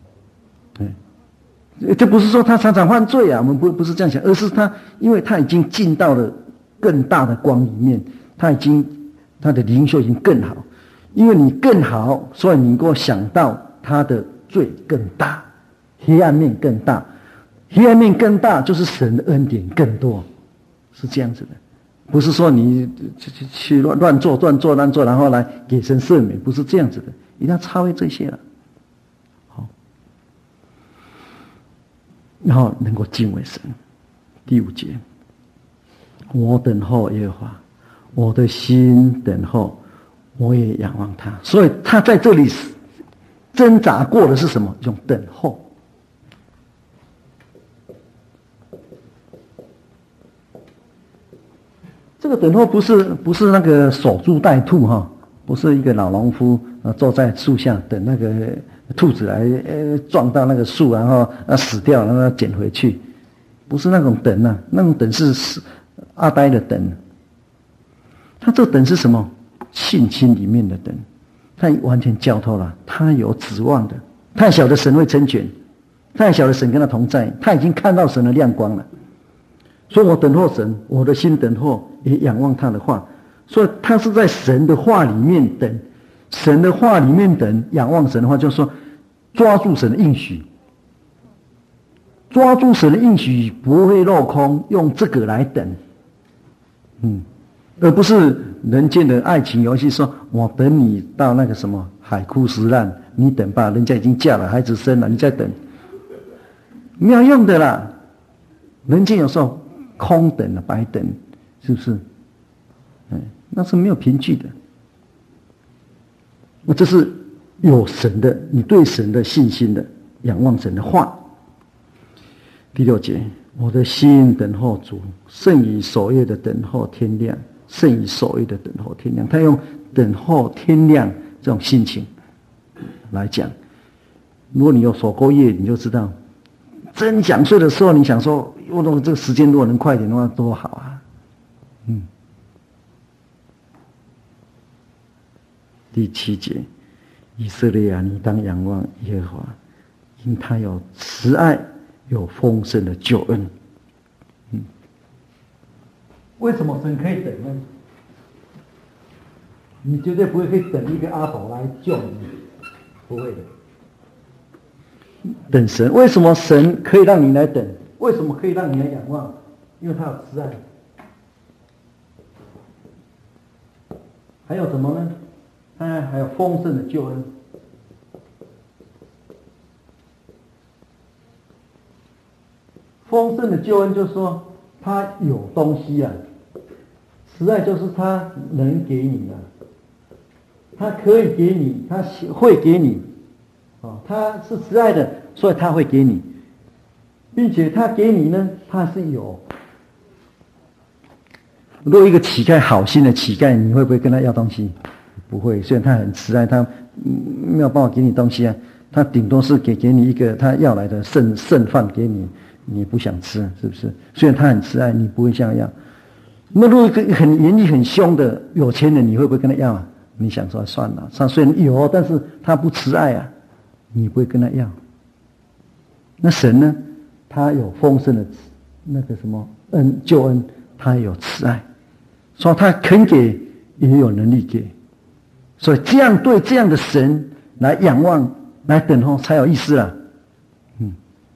对，这不是说他常常犯罪啊，我们不不是这样想，而是他因为他已经进到了更大的光里面，他已经他的灵修已经更好，因为你更好，所以你能够想到他的罪更大，黑暗面更大，黑暗面更大就是神的恩典更多，是这样子的，不是说你去去去乱乱做乱做乱做，然后来给神赦免，不是这样子的，一定要超越这些了，好，然后能够敬畏神。第五节，我等候耶和华，我的心等候，我也仰望他。所以他在这里挣扎过的是什么？用等候。这个等候不是不是那个守株待兔哈，不是一个老农夫呃坐在树下等那个兔子来呃撞到那个树，然后呃死掉，然后捡回去，不是那种等啊，那种等是阿呆的等。他这等是什么？信心里面的等，他完全交托了，他有指望的，太小的神会成全，太小的神跟他同在，他已经看到神的亮光了。所以我等候神，我的心等候，也仰望他的话。所以他是在神的话里面等，神的话里面等，仰望神的话，就是说抓住神的应许，抓住神的应许不会落空，用这个来等，嗯，而不是人间的爱情游戏，说我等你到那个什么海枯石烂，你等吧，人家已经嫁了，孩子生了，你再等，没有用的啦。人间有时候空等了，白等，是不是？嗯，那是没有凭据的。那这是有神的，你对神的信心的，仰望神的话。第六节，我的心等候主，胜于守夜的等候天亮，胜于守夜的等候天亮。他用等候天亮这种心情来讲。如果你有守过夜，你就知道，真想睡的时候，你想说，如果这个时间如果能快一点的话，多好啊！嗯。第七节，以色列啊，你当仰望耶和华，因他有慈爱，有丰盛的救恩。嗯，为什么神可以等呢？你绝对不会可以等一个阿斗来救你，不会的。等神，为什么神可以让你来等？为什么可以让你来仰望？因为他有慈爱。还有什么呢？他还有丰盛的救恩。丰盛的救恩就是说，他有东西啊。慈爱就是他能给你啊，他可以给你，他会给你。哦，他是慈爱的，所以他会给你，并且他给你呢，他是有。如果一个乞丐好心的乞丐，你会不会跟他要东西？不会，虽然他很慈爱，他没有办法给你东西啊，他顶多是给给你一个他要来的剩剩饭给你，你不想吃，是不是？虽然他很慈爱，你不会这样要。那如果一个很严厉、很凶的有钱人，你会不会跟他要啊？你想说算了，他虽然有，但是他不慈爱啊，你不会跟他要。那神呢？他有丰盛的那个什么恩救恩，他有慈爱，所以他肯给，也有能力给。所以这样对这样的神来仰望、来等候才有意思了。嗯。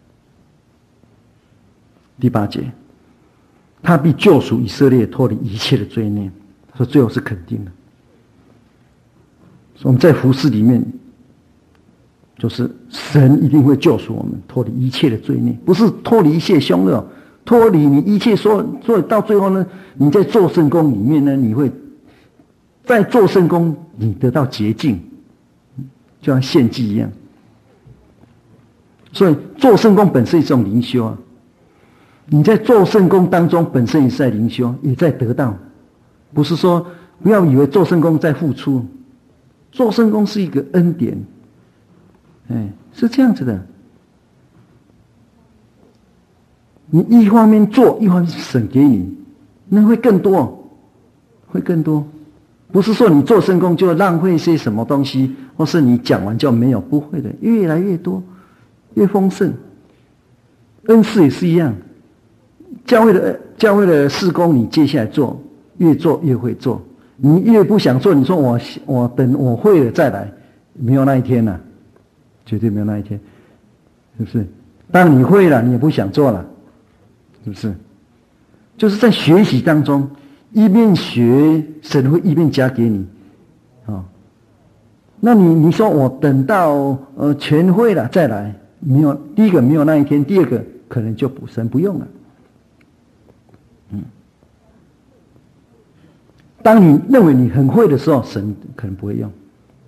第八节，他必救赎以色列，脱离一切的罪孽。所以最后是肯定的。所以我们在服事里面，就是神一定会救赎我们，脱离一切的罪孽，不是脱离一切凶恶，脱离你一切所所以到最后呢，你在做圣工里面呢，你会在做圣工，你得到洁净，就像献祭一样。所以做圣工本身是一种灵修啊，你在做圣工当中本身也是在灵修，也在得到， 不是说不要以为做圣工在付出，做圣工是一个恩典，哎，是这样子的。你一方面做，一方面省给你，那会更多，会更多。不是说你做圣工就浪费些什么东西，或是你讲完就没有，不会的，越来越多，越丰盛。恩赐也是一样，教会的教会的事工，你接下来做，越做越会做。你越不想做，你说我我等我会了再来，没有那一天了、啊，绝对没有那一天，是不是？当你会了，你也不想做了。是不是？就是在学习当中，一边学，神会一边加给你，啊、哦。那你你说我等到呃全会了再来，没有，第一个没有那一天，第二个可能就不神不用了。嗯，当你认为你很会的时候，神可能不会用。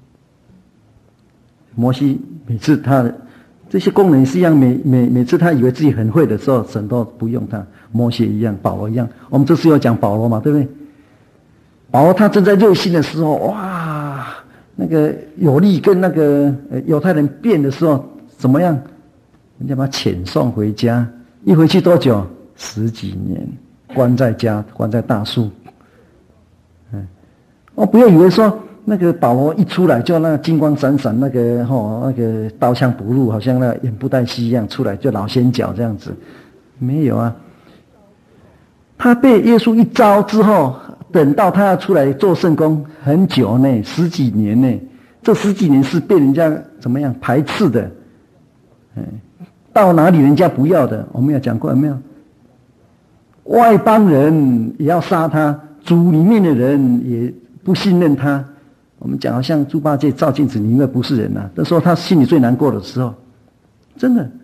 摩西每次他的这些功能是一样，每每每次他以为自己很会的时候，神都不用他。摩西一样，保罗一样。我们这次要讲保罗嘛，对不对？保罗他正在热心的时候，哇，那个有利跟那个犹太人辩的时候，怎么样？人家把他遣送回家，一回去多久？十几年，关在家，关在大树。嗯，哦，不要以为说。那个保罗一出来就那金光闪闪，那个吼、哦、那个刀枪不入，好像那眼不带西一样，出来就老仙脚这样子，没有啊。他被耶稣一招之后，等到他要出来做圣工，很久呢，十几年呢。这十几年是被人家怎么样排斥的，嗯，到哪里人家不要的，我们有讲过有没有？外邦人也要杀他，主里面的人也不信任他。我们讲好像猪八戒照镜子，你应该不是人啊。那时候他心里最难过的时候，真的，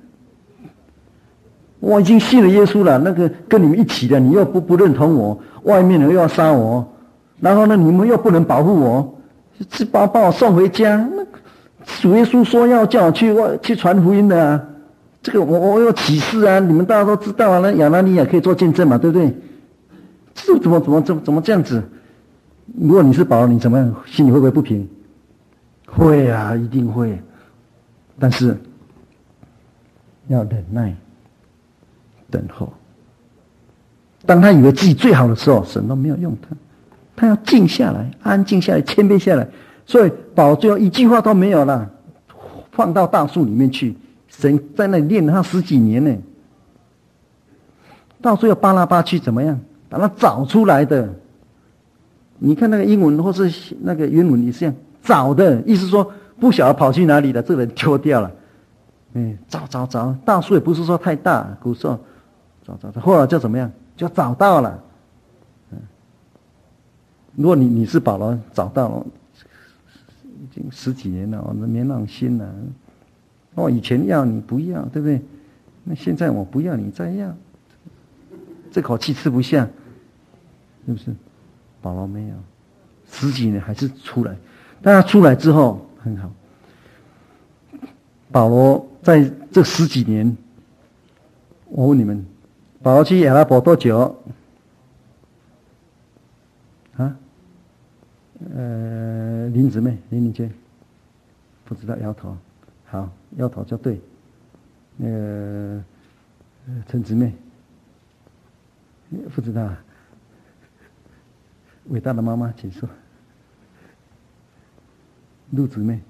我已经信了耶稣了，那个跟你们一起的，你又不不认同我，外面人又要杀我，然后呢，你们又不能保护我，去把把我送回家。那主耶稣说要叫我去外去传福音的啊，这个我我有启示啊，你们大家都知道啊，那亚拿尼亚可以做见证嘛，对不对？这怎么怎么怎么怎么这样子？如果你是保罗，你怎么样？心里会不会不平？会啊，一定会。但是要忍耐，等候。当他以为自己最好的时候，神都没有用他，他要静下来，安静下来，谦卑下来。所以保罗最后一句话都没有了，放到大树里面去。神在那里练了他十几年呢。到最后巴拉巴去怎么样？把他找出来的。你看那个英文或是那个原文也是这样，找的意思说不晓得跑去哪里了，这个人丢掉了。嗯，找找找，大树也不是说太大，古时候找找找，后来就怎么样，就找到了。嗯，如果你你是保罗，找到了，已经十几年了，我没那种心了。哦，以前要你不要，对不对？那现在我不要你再要，这口气吃不下，是不是？保罗没有，十几年还是出来，但他出来之后很好。保罗在这十几年，我问你们，保罗去亚拉伯多久？啊？呃，林姊妹，林玲娟，不知道，摇头。好，摇头就对。那个陈姊妹，不知道。伟大的妈妈，请说。陆姊妹，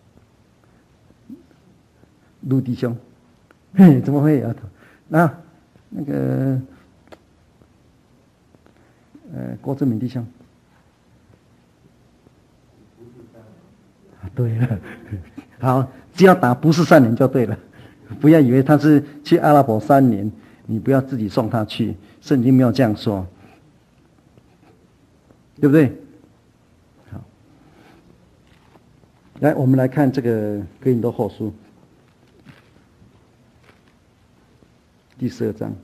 陆弟兄，嘿，怎么会摇头？那那个呃，郭正明弟兄，啊，对了，好，只要打不是三年就对了，不要以为他是去阿拉伯三年，你不要自己送他去，圣经没有这样说。对不对？好，来，我们来看这个哥林多后书第十二章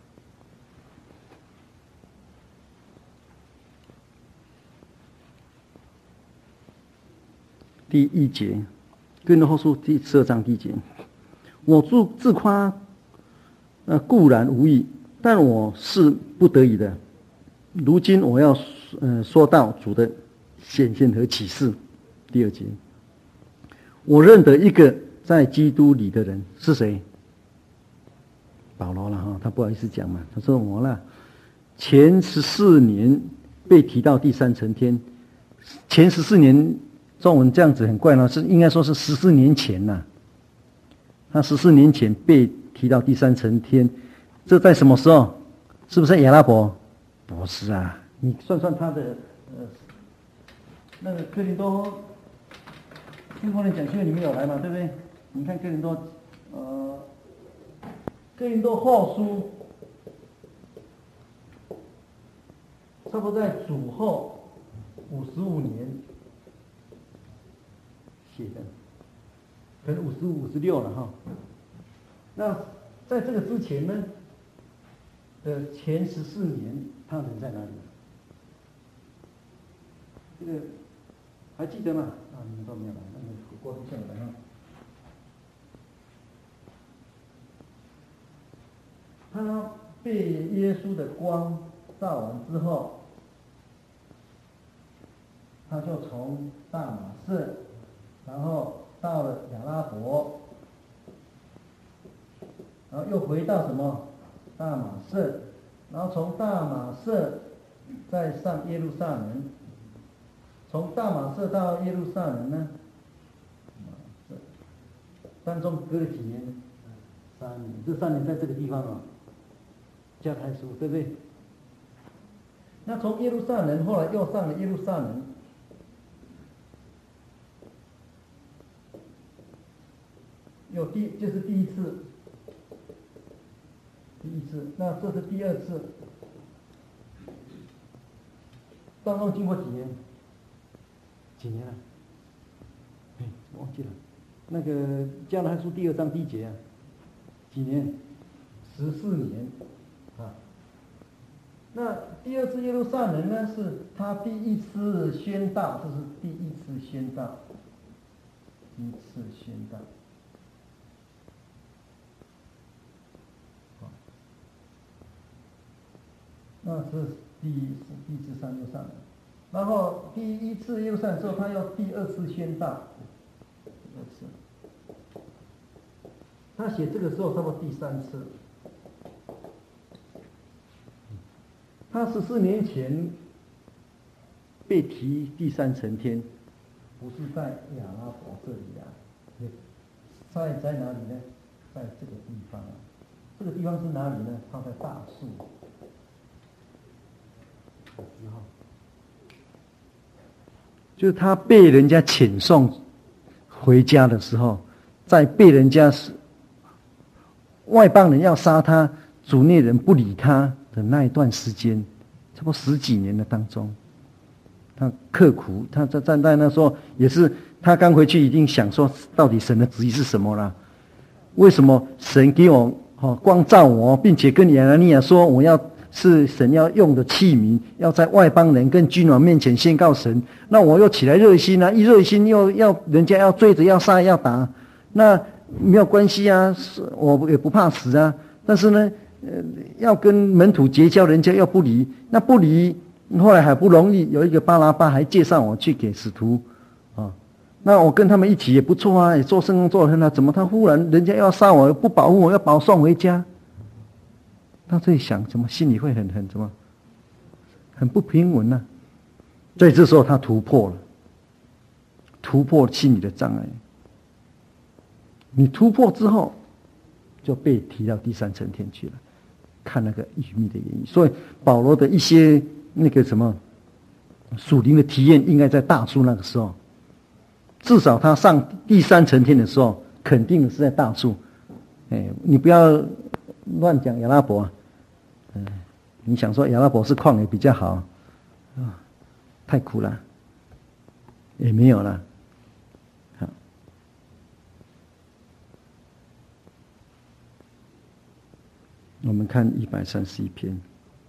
第一节，哥林多后书第十二章第一节，我自自夸，呃，固然无益，但我是不得已的。如今我要呃说到主的显现和启示。第二节，我认得一个在基督里的人是谁？保罗了哈，他不好意思讲嘛，他说我啦，前十四年被提到第三层天，前十四年中文这样子很怪呢，是应该说是十四年前呐、啊。他十四年前被提到第三层天，这在什么时候？是不是亚拉伯？不是啊，你算算他的呃，那个哥林多英国人讲经里面有来嘛，对不对？你看哥林多呃，哥林多后书，差不多在主后五十五年写的。可能五十五、五十六了哈。那在这个之前呢的前十四年，他人在哪里？这个还记得吗？啊，你们都没有来，那个郭东宪来哈。他被耶稣的光照完之后，他就从大马士，然后到了亚拉伯，然后又回到什么大马士，然后从大马士再上耶路撒冷，从大马士到耶路撒冷呢，当中隔了几年？三年。这三年在这个地方啊，加太书，对不对？那从耶路撒冷后来又上了耶路撒冷。有第就是第一次，第一次，那这是第二次，当中经过几年？几年了？哎，忘记了。那个加拉太书第二章第一节啊，几年？十四年，啊。那第二次耶路撒冷呢，是他第一次宣道，这是第一次宣道，第一次宣道。那是第一次，第一次上耶路撒冷，然后第一次耶路撒冷之后，他要第二次宣道，第二次，他写这个时候差不多第三次，他十四年前被提第三层天，不是在亚拉伯这里啊，在在哪里呢？在这个地方啊，这个地方是哪里呢？他在大树。就是他被人家遣送回家的时候，在被人家外邦人要杀他，主内人不理他的那一段时间，差不多十几年的当中，他刻苦，他在站在那时候也是，他刚回去一定想说，到底神的旨意是什么啦？为什么神给我哦光照我，并且跟亚拿尼亚说我要。是神要用的器皿，要在外邦人跟君王面前宣告神。那我又起来热心啊，一热心又要人家要追着要杀要打，那没有关系啊，我也不怕死啊。但是呢，呃，要跟门徒结交，人家又不理，那不理，后来还不容易有一个巴拉巴还介绍我去给使徒啊。那我跟他们一起也不错啊，也做圣工做得很好，怎么他忽然人家要杀我，不保护我，要把我送回家？他在想，怎么心里会很很怎么，很不平稳呢、啊？所以这时候他突破了，突破心理的障碍。你突破之后，就被提到第三层天去了，看那个愚昧的言语。所以保罗的一些那个什么属灵的体验，应该在大树那个时候，至少他上第三层天的时候，肯定是在大树。哎，你不要乱讲亚拉伯啊。嗯，你想说亚拉伯是旷野比较好啊？太苦了，也没有了。好，我们看一百三十一篇，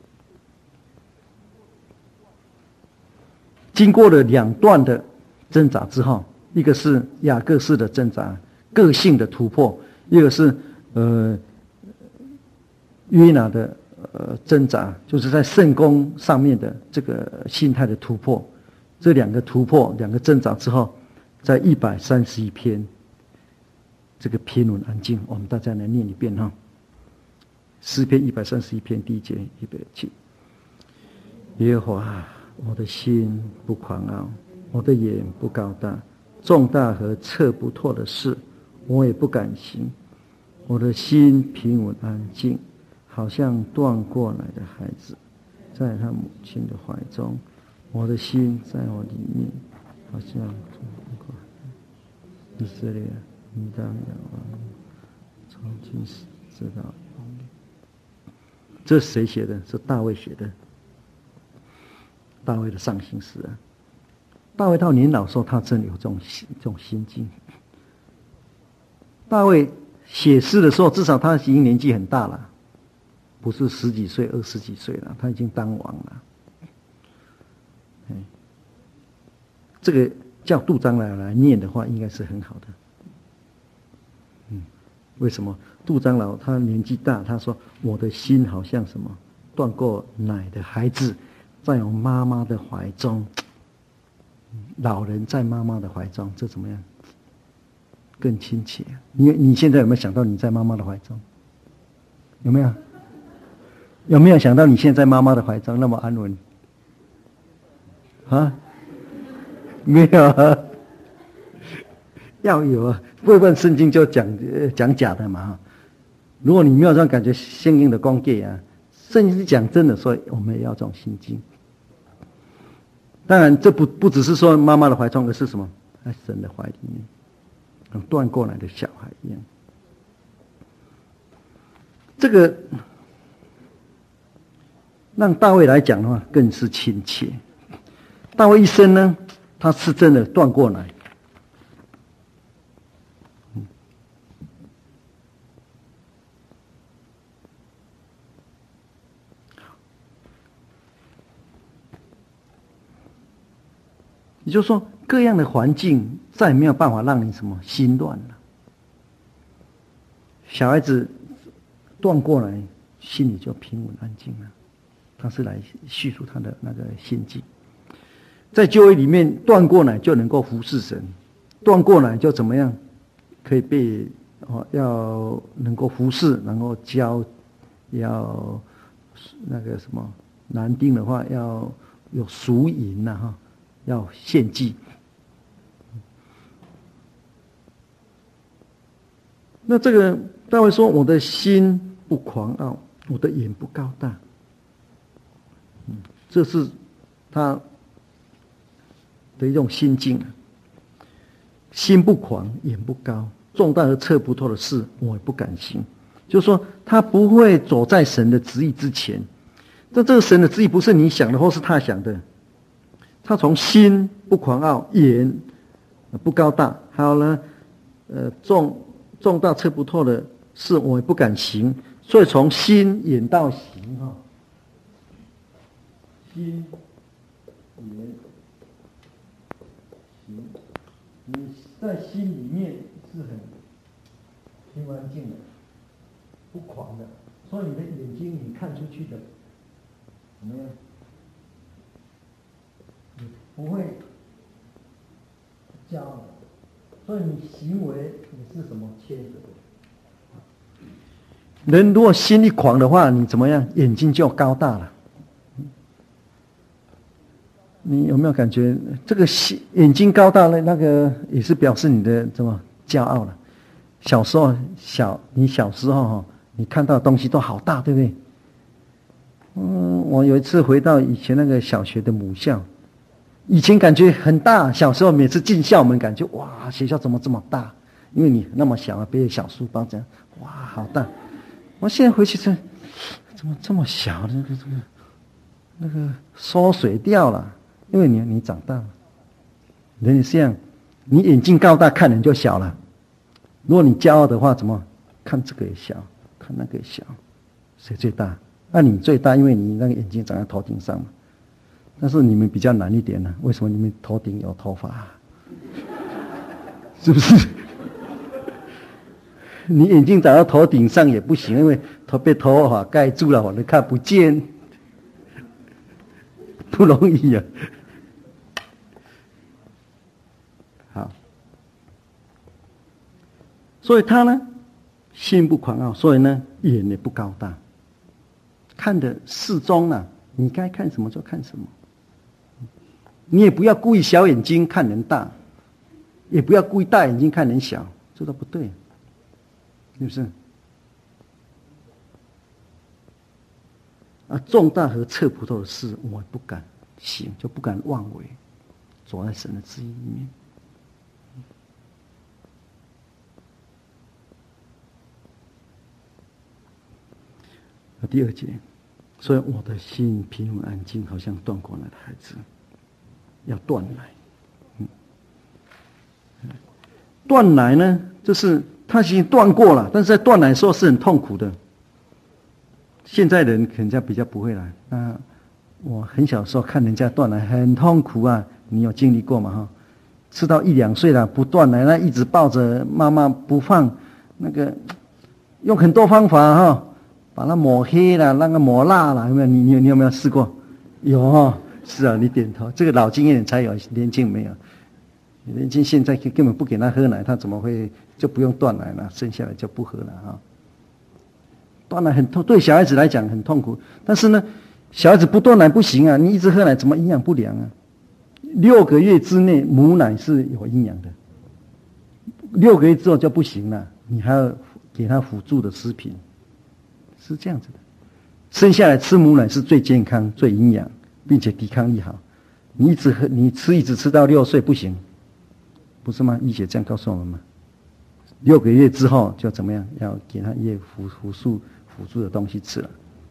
经过了两段的挣扎之后，一个是雅各式的挣扎，个性的突破；一个是呃约拿的。 呃挣扎，就是在圣功上面的这个心态的突破。这两个突破，两个挣扎之后，在一百三十一篇，这个平稳安静，我们大家来念一遍哈。诗篇一百三十一篇第一节，预备起。耶和华，我的心不狂傲，我的眼不高大，重大和测不透的事，我也不敢行。我的心平稳安静，好像断过来的孩子，在他母亲的怀中。我的心在我里面，好像断过来。以色列，你当仰望，从今时直到永远。这是谁写的？是大卫写的。大卫的上行诗啊。大卫到年老时候，他真的有这种心这种心境。大卫写诗的时候，至少他已经年纪很大了，不是十几岁、二十几岁了，他已经当王了。这个叫杜章来来念的话，应该是很好的。嗯，为什么？杜长老他年纪大，他说我的心好像什么断过奶的孩子，在我妈妈的怀中。老人在妈妈的怀中，这怎么样？更亲切。你你现在有没有想到你在妈妈的怀中？有没有？有没有想到你现在妈妈的怀中那么安稳？啊？没有啊，要有啊，不然圣经就讲讲假的嘛。如果你没有这种感觉，相应的光给啊，圣经是讲真的，所以我们也要这种心境。当然，这不不只是说妈妈的怀中，而是什么？在神的怀里面，像断过来的小孩一样。这个让大卫来讲的话，更是亲切。大卫一生呢，他是真的断过来。嗯，也就是说，各样的环境再也没有办法让你什么心乱了。小孩子断过来，心里就平稳安静了。他是来叙述他的那个心境。在旧约里面，断过来就能够服侍神，断过来就怎么样，可以被哦，要能够服侍，能够教，要那个什么男丁的话要有赎银呐哈，要献祭。那这个大卫说：“我的心不狂傲，我的眼不高大。”嗯，这是他的一种心境。心不狂，眼不高，重大而测不透的事，我也不敢行。就是说，他不会走在神的旨意之前。但这个神的旨意不是你想的，或是他想的。他从心不狂傲，眼不高大，还有呢，呃，重重大测不透的事，我也不敢行。所以从心眼到行哈，心眼行，你在心里面是很平安静的，不狂的，所以你的眼睛你看出去的怎么样？你不会骄傲，所以你行为你是什么谦和的。人如果心一狂的话，你怎么样？眼睛就高大了。你有没有感觉这个眼睛高大了？那个也是表示你的什么骄傲了？小时候小，你小时候哈，你看到的东西都好大，对不对？嗯，我有一次回到以前那个小学的母校，以前感觉很大，小时候每次进校门，感觉哇，学校怎么这么大？因为你那么小啊，背着小书包这样，哇，好大。我现在回去看，怎么这么小？那个这个那个缩水掉了，因为你你长大了。人也是这样，你眼睛高大，看人就小了。如果你骄傲的话，怎么看这个也小，看那个也小，谁最大？那你最大，因为你那个眼睛长在头顶上嘛。但是你们比较难一点呢、啊，为什么你们头顶有头发？是不是？ 你眼镜长到头顶上也不行，因为头被头发盖住了，我都看不见，不容易啊。好，所以他呢，心不狂傲，所以呢，眼也不高大，看得适中啊，你该看什么就看什么。你也不要故意小眼睛看人大，也不要故意大眼睛看人小，这都不对，是不是？啊，重大和测不透的事，我不敢行，就不敢妄为，走在神的旨意里面。第二节，所以我的心平稳安静，好像断过来的孩子，要断奶。嗯，断奶呢，就是他已经断过了，但是在断奶的时候是很痛苦的。现在人可能家比较不会来。那我很小的时候看人家断奶很痛苦啊，你有经历过吗？哈，吃到一两岁了不断奶，那一直抱着妈妈不放，那个用很多方法哈。把它抹黑了，让它抹辣了，有没有？你你你有没有试过？有哦，是啊，你点头。这个老经验人才有，年轻没有。年轻现在根本不给他喝奶，他怎么会就不用断奶了？生下来就不喝了啊！断奶很痛，对小孩子来讲很痛苦。但是呢，小孩子不断奶不行啊，你一直喝奶怎么营养不良啊？六个月之内母奶是有营养的，六个月之后就不行了，你还要给他辅助的食品。是这样子的，生下来吃母奶是最健康、最营养，并且抵抗力好。你一直喝，你吃一直吃到六岁不行，不是吗？医学这样告诉我们吗？六个月之后就怎么样？要给他一些辅辅助辅助的东西吃了。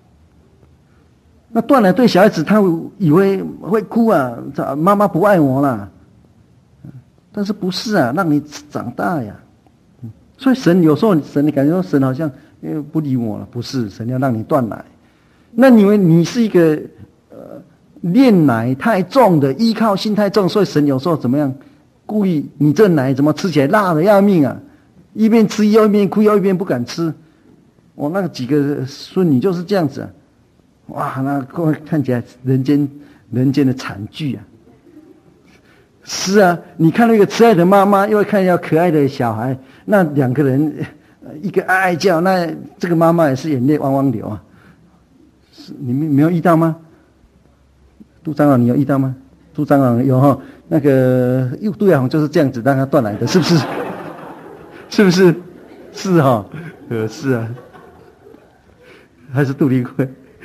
那断奶对小孩子，他以为会哭啊，妈妈不爱我啦。但是不是啊？让你长大呀。所以神有时候神，你感觉到神好像。因为不理我了，不是神要让你断奶，那你以为你是一个呃恋奶太重的，依靠心太重，所以神有时候怎么样，故意你这奶怎么吃起来辣的要命啊，一边吃又一边哭，又一边不敢吃。我那几个孙女就是这样子啊，哇，那看起来人间人间的惨剧啊。是啊，你看那个慈爱的妈妈，又看到可爱的小孩，那两个人。一个哀哀叫，那这个妈妈也是眼泪汪汪流啊！是你们没有遇到吗？杜长老，你有遇到吗？杜长老有哈，那个杜亚红就是这样子让他断奶的，是不是？是不是？是哈，呃，是啊，还是杜立辉？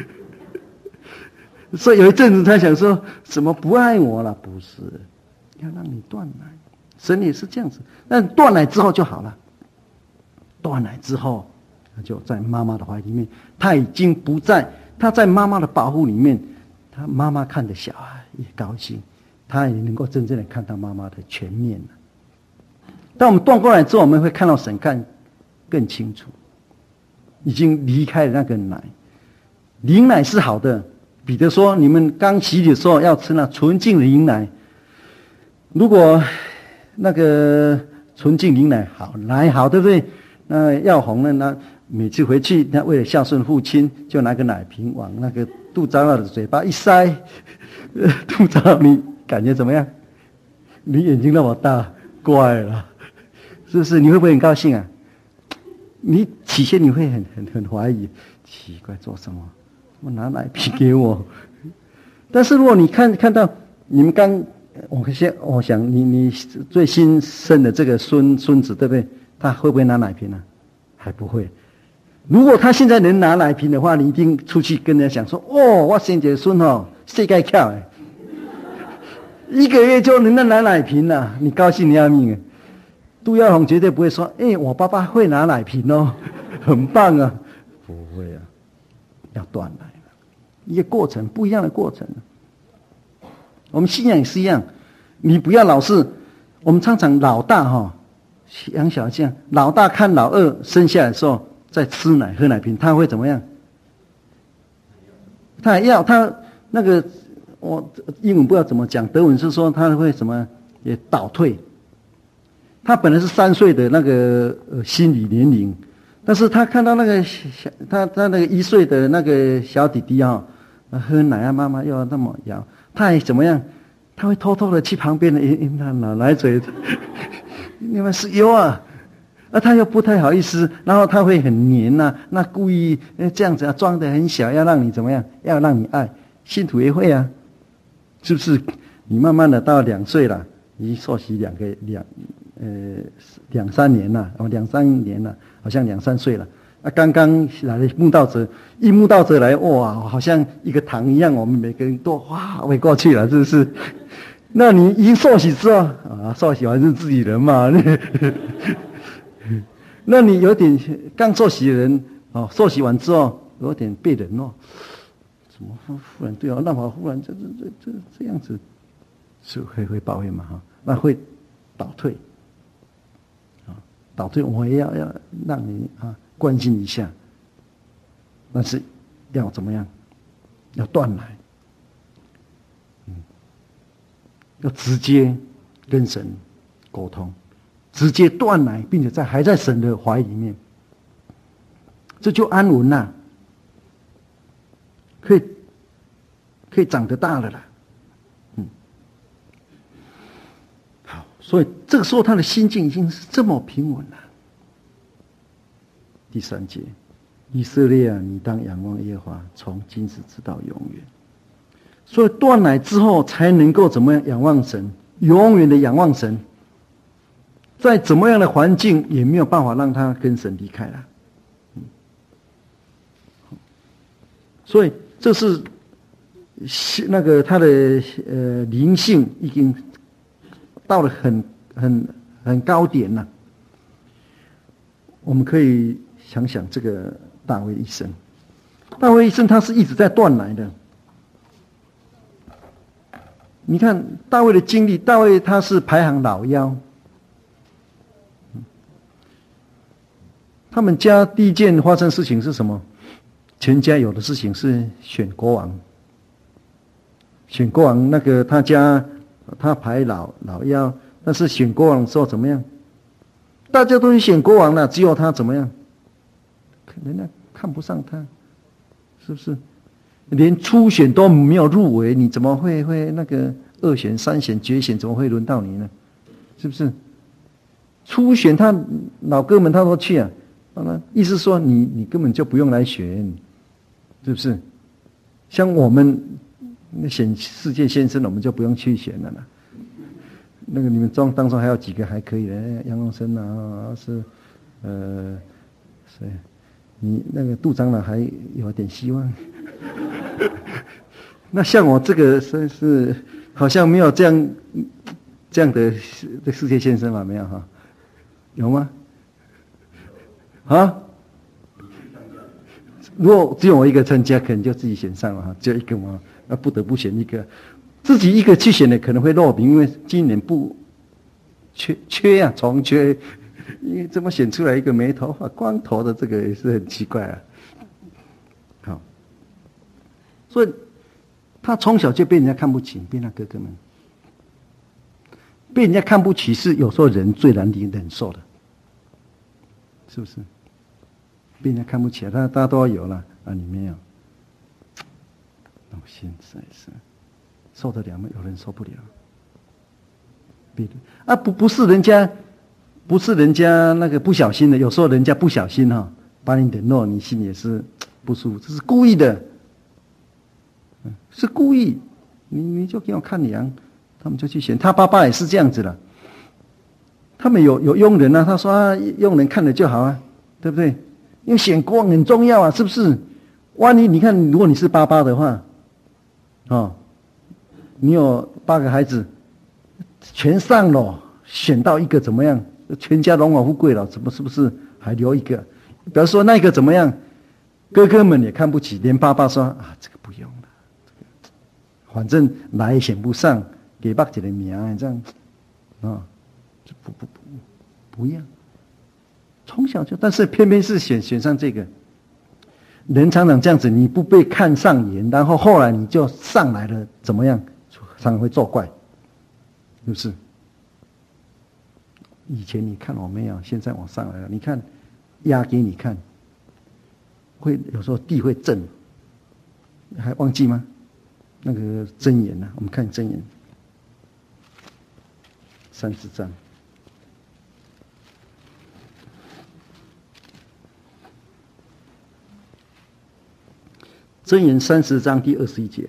所以有一阵子他想说怎么不爱我了？不是，要让你断奶，神也是这样子，但断奶之后就好了。断奶之后，他就在妈妈的怀里面，他已经不在，他在妈妈的保护里面，他妈妈看着小孩也高兴，他也能够真正的看到妈妈的全面了。当我们断过来之后，我们会看到神看更清楚，已经离开了那个奶，灵奶是好的。彼得说，你们刚洗礼的时候要吃那纯净的灵奶，如果那个纯净灵奶好，奶好，对不对？那耀红呢？那每次回去，他为了孝顺父亲，就拿个奶瓶往那个杜长老的嘴巴一塞。杜长老，你感觉怎么样？你眼睛那么大，怪了，是不是？你会不会很高兴啊？你起先你会很很很怀疑，奇怪做什么？我拿奶瓶给我。但是如果你看看到你们刚，我先我想你你最新生的这个孙孙子，对不对？他会不会拿奶瓶呢、啊？还不会。如果他现在能拿奶瓶的话，你一定出去跟人家讲说：“哦，我生一个孙哦，世界巧哎，一个月就能拿奶瓶了、啊，你高兴的要命啊！”杜耀红绝对不会说：“哎、欸，我爸爸会拿奶瓶哦，很棒啊！”不会啊，要断奶了，一个过程，不一样的过程。我们信仰也是一样，你不要老是，我们常常老大哈。养小孩这样，老大看老二生下来的时候在吃奶喝奶瓶，他会怎么样？他也要他那个我英文不知道怎么讲，德文是说他会什么也倒退， 他本来是三岁的那个呃心理年龄，但是他看到那个小他他那个一岁的那个小弟弟啊，喝奶啊，妈妈又要那么摇，他还怎么样？他会偷偷的去旁边的，哎，他拿奶嘴，你们是有啊，啊，他又不太好意思，然后他会很黏呐、啊，那故意这样子啊，装得很小，要让你怎么样？要让你爱，信徒也会啊，是不是？你慢慢的到两岁了，你受洗两个两。呃，两三年了，哦，两三年了，好像两三岁了。啊，刚刚来的慕道者，一慕道者来，哇，好像一个堂一样，我们每个人都哇围过去了，是不是？那你一受洗之后，啊，受洗完是自己人嘛？那你有点刚受洗的人，哦，受洗完之后有点被人哦，怎么忽忽然对哦，那么忽然这这这这这样子，是会会抱怨嘛？哈，那会倒退。倒退，我也要要让你啊关心一下，但是要怎么样？要断奶，嗯，要直接跟神沟通，直接断奶，并且在还在神的怀里面，这就安稳了，可以可以长得大了啦，嗯，好，所以这个时候他的心境已经是这么平稳了。第三节，以色列啊，你当仰望耶和华，从今时直到永远。所以断奶之后，才能够怎么样仰望神，永远的仰望神。在怎么样的环境，也没有办法让他跟神离开了。嗯，所以这是那个他的呃灵性已经到了很很很高点了。我们可以想想这个大卫一生，大卫一生他是一直在断奶的。你看大卫的经历，大卫他是排行老幺，他们家第一件发生事情是什么？全家有的事情是选国王，选国王那个他家他排老老幺，但是选国王的时候怎么样？大家都去选国王了，只有他怎么样？人家看不上他，是不是？连初选都没有入围，你怎么会会那个二选、三选、决选怎么会轮到你呢？是不是？初选他老哥们他都去啊，意思说你你根本就不用来选，是不是？像我们选世界先生，我们就不用去选了啦。那个你们中当中还有几个还可以的，杨荣生啊，是呃，谁？你那个杜长老还有点希望。那像我这个是是好像没有这样这样的的世界先生嘛，没有哈？有吗？啊？如果只有我一个参加，可能就自己选上了哈，只有一个嘛，那不得不选一个。自己一个去选的可能会落名，因为今年不缺缺啊，重缺，因为怎么选出来一个没头发、光头的，这个也是很奇怪啊。好，所以他从小就被人家看不起，被那哥哥们被人家看不起，是有时候人最难忍受的，是不是？被人家看不起，他大家都有了啊，你没有，那我现在是。受得了吗？有人受不了。啊，不不是人家，不是人家那个不小心的。有时候人家不小心哈、哦，把你冷落，你心里也是不舒服。这是故意的，是故意。你你就给我看凉，他们就去选。他爸爸也是这样子的。他们有有佣人啊，他说啊，佣人看了就好啊，对不对？因为选国王很重要啊，是不是？万一你看，如果你是爸爸的话，哦。你有八个孩子，全上了，选到一个怎么样？全家荣华富贵了，怎么是不是还留一个？比方说那个怎么样？哥哥们也看不起，连爸爸说啊，这个不用了，这个反正来也选不上，给爸几个名这样啊，这不不不不一样。从小就，但是偏偏是选选上这个。人常常这样子，你不被看上眼，然后后来你就上来了，怎么样？常常会作怪，是不是？ 以前你看我没有，现在我上来了，你看压给你看，会有时候地会震，还忘记吗？那个真言呢、啊？我们看真言三十章。箴言三十章第二十一节，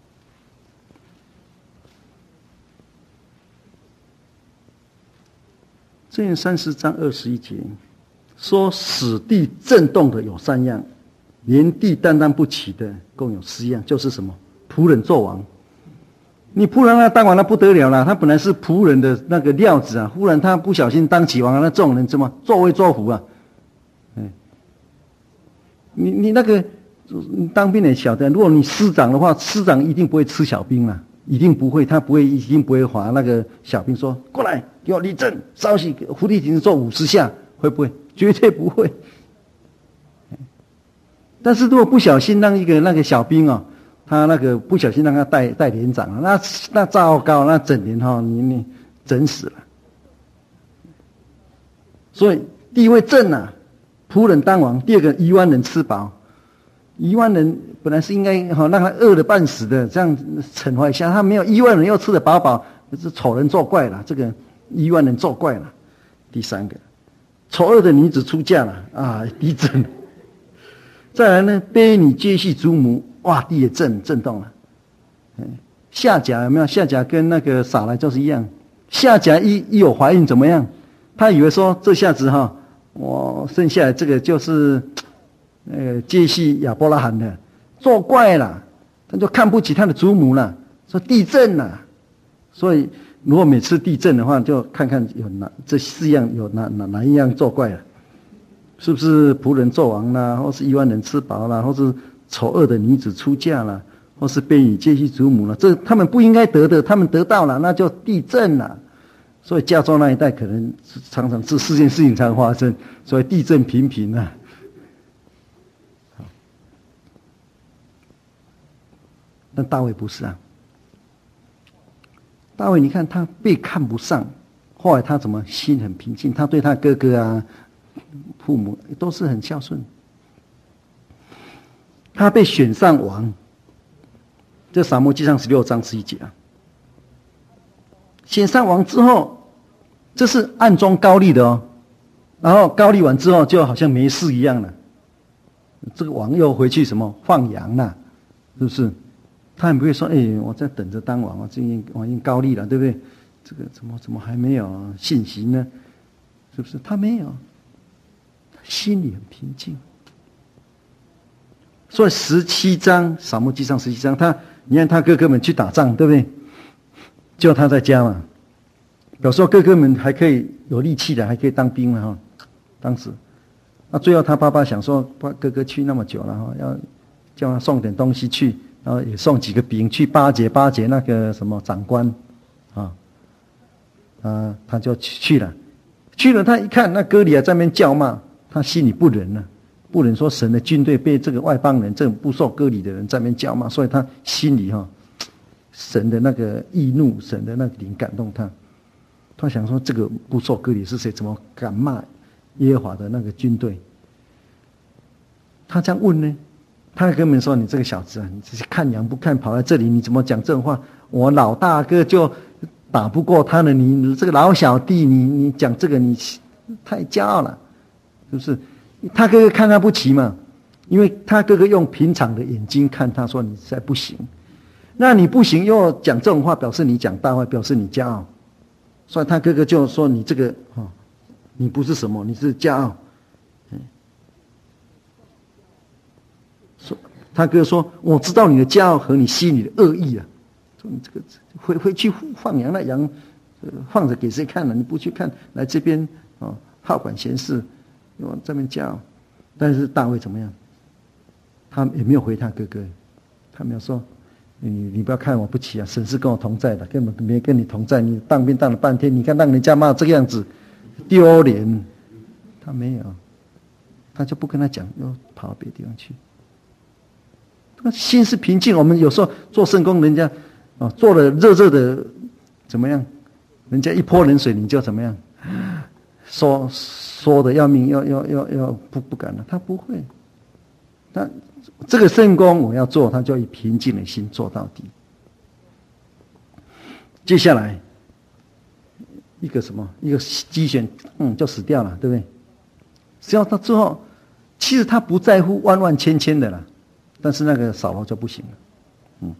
箴言三十章二十一节说：使地震动的有三样，连地担当不起的共有四样，就是什么？仆人做王。你仆人他当王那不得了了，他本来是仆人的那个料子啊，忽然他不小心当起王，那众人怎么作威作福啊？哎，你你那个。当兵的晓得，如果你师长的话，师长一定不会吃小兵啦，一定不会，他不会，一定不会罚那个小兵说过来给我立正，稍息伏地挺身做五十下，会不会？绝对不会。但是如果不小心让一个那个小兵哦，他那个不小心让他带带连长啊，那那糟糕，那整年哈、哦、你你整死了。所以地位正啊，仆人当王。第二个，一万人吃饱。一万人本来是应该哈让他饿得半死的，这样惩罚一下，他没有，一万人又吃得饱饱，是丑人作怪了，这个一万人作怪了。第三个，丑恶的女子出嫁了啊，地震。再来呢，卑女接续祖母，哇，地也震震动了。夏甲有没有？夏甲跟那个撒来就是一样，夏甲一一有怀孕怎么样？他以为说这下子哈，我生下来这个就是。呃，接续亚伯拉罕的，作怪了，他就看不起他的祖母了，说地震了。所以如果每次地震的话，就看看有哪这四样有哪哪哪一样作怪了，是不是仆人作王啦，或是一万人吃饱啦，或是丑恶的女子出嫁啦，或是卑女接续祖母了，这他们不应该得的，他们得到了，那就地震了。所以加州那一带可能常常这四件事情常发生，所以地震频频啊。但大卫不是啊，大卫你看他被看不上，后来他怎么心很平静，他对他哥哥啊父母都是很孝顺，他被选上王，这撒母耳记上十六章十一节啊，选上王之后，这是暗中高立的哦，然后高立完之后就好像没事一样了，这个王又回去什么放羊了，是不是？他也不会说，哎、欸，我在等着当王，我最近我已经高立了，对不对？这个怎么怎么还没有信息呢？是不是？他没有，他心里很平静。所以十七章撒母耳记上十七章，他你看他哥哥们去打仗，对不对？就他在家嘛，有时候哥哥们还可以有力气的，还可以当兵了哈。当时，那最后他爸爸想说，哥哥去那么久了哈，要叫他送点东西去。然后也送几个饼去巴结巴结那个什么长官，啊，啊，他就去了，去了他一看那歌里亚在那边叫骂，他心里不忍了，不忍说神的军队被这个外邦人，这种不受割礼的人在那边叫骂，所以他心里哈、哦，神的那个易怒，神的那个灵感动他，他想说这个不受割礼是谁？怎么敢骂耶和华的那个军队？他这样问呢？他跟我们说：“你这个小子啊，你只是看羊不看，跑来这里，你怎么讲这种话？我老大哥就打不过他了，你你这个老小弟，你你讲这个，你太骄傲了，是不是？他哥哥看他不起嘛，因为他哥哥用平常的眼睛看他，说你实在不行。那你不行，又讲这种话，表示你讲大话，表示你骄傲。所以他哥哥就说你这个哦，你不是什么，你是骄傲。”他哥说：“我知道你的骄傲和你心里的恶意啊！说你这个回回去放羊，那羊、呃、放着给谁看呢、啊？你不去看，来这边哦，好管闲事，往这边骄傲。但是大卫怎么样？他也没有回他哥哥，他没有说你你不要看我不起啊，神是跟我同在的，根本没跟你同在。你当兵当了半天，你看让人家骂这个样子，丢脸。他没有，他就不跟他讲，又跑到别的地方去。”心是平静，我们有时候做圣工，人家啊做了热热的，怎么样？人家一泼冷水，你就怎么样？ 说说的要命，要要要要不不敢了，他不会。他这个圣功我要做，他就以平静的心做到底。接下来一个什么？一个机旋，嗯，就死掉了，对不对？死掉他之后，其实他不在乎万万千千的了，但是那个扫罗就不行了，嗯。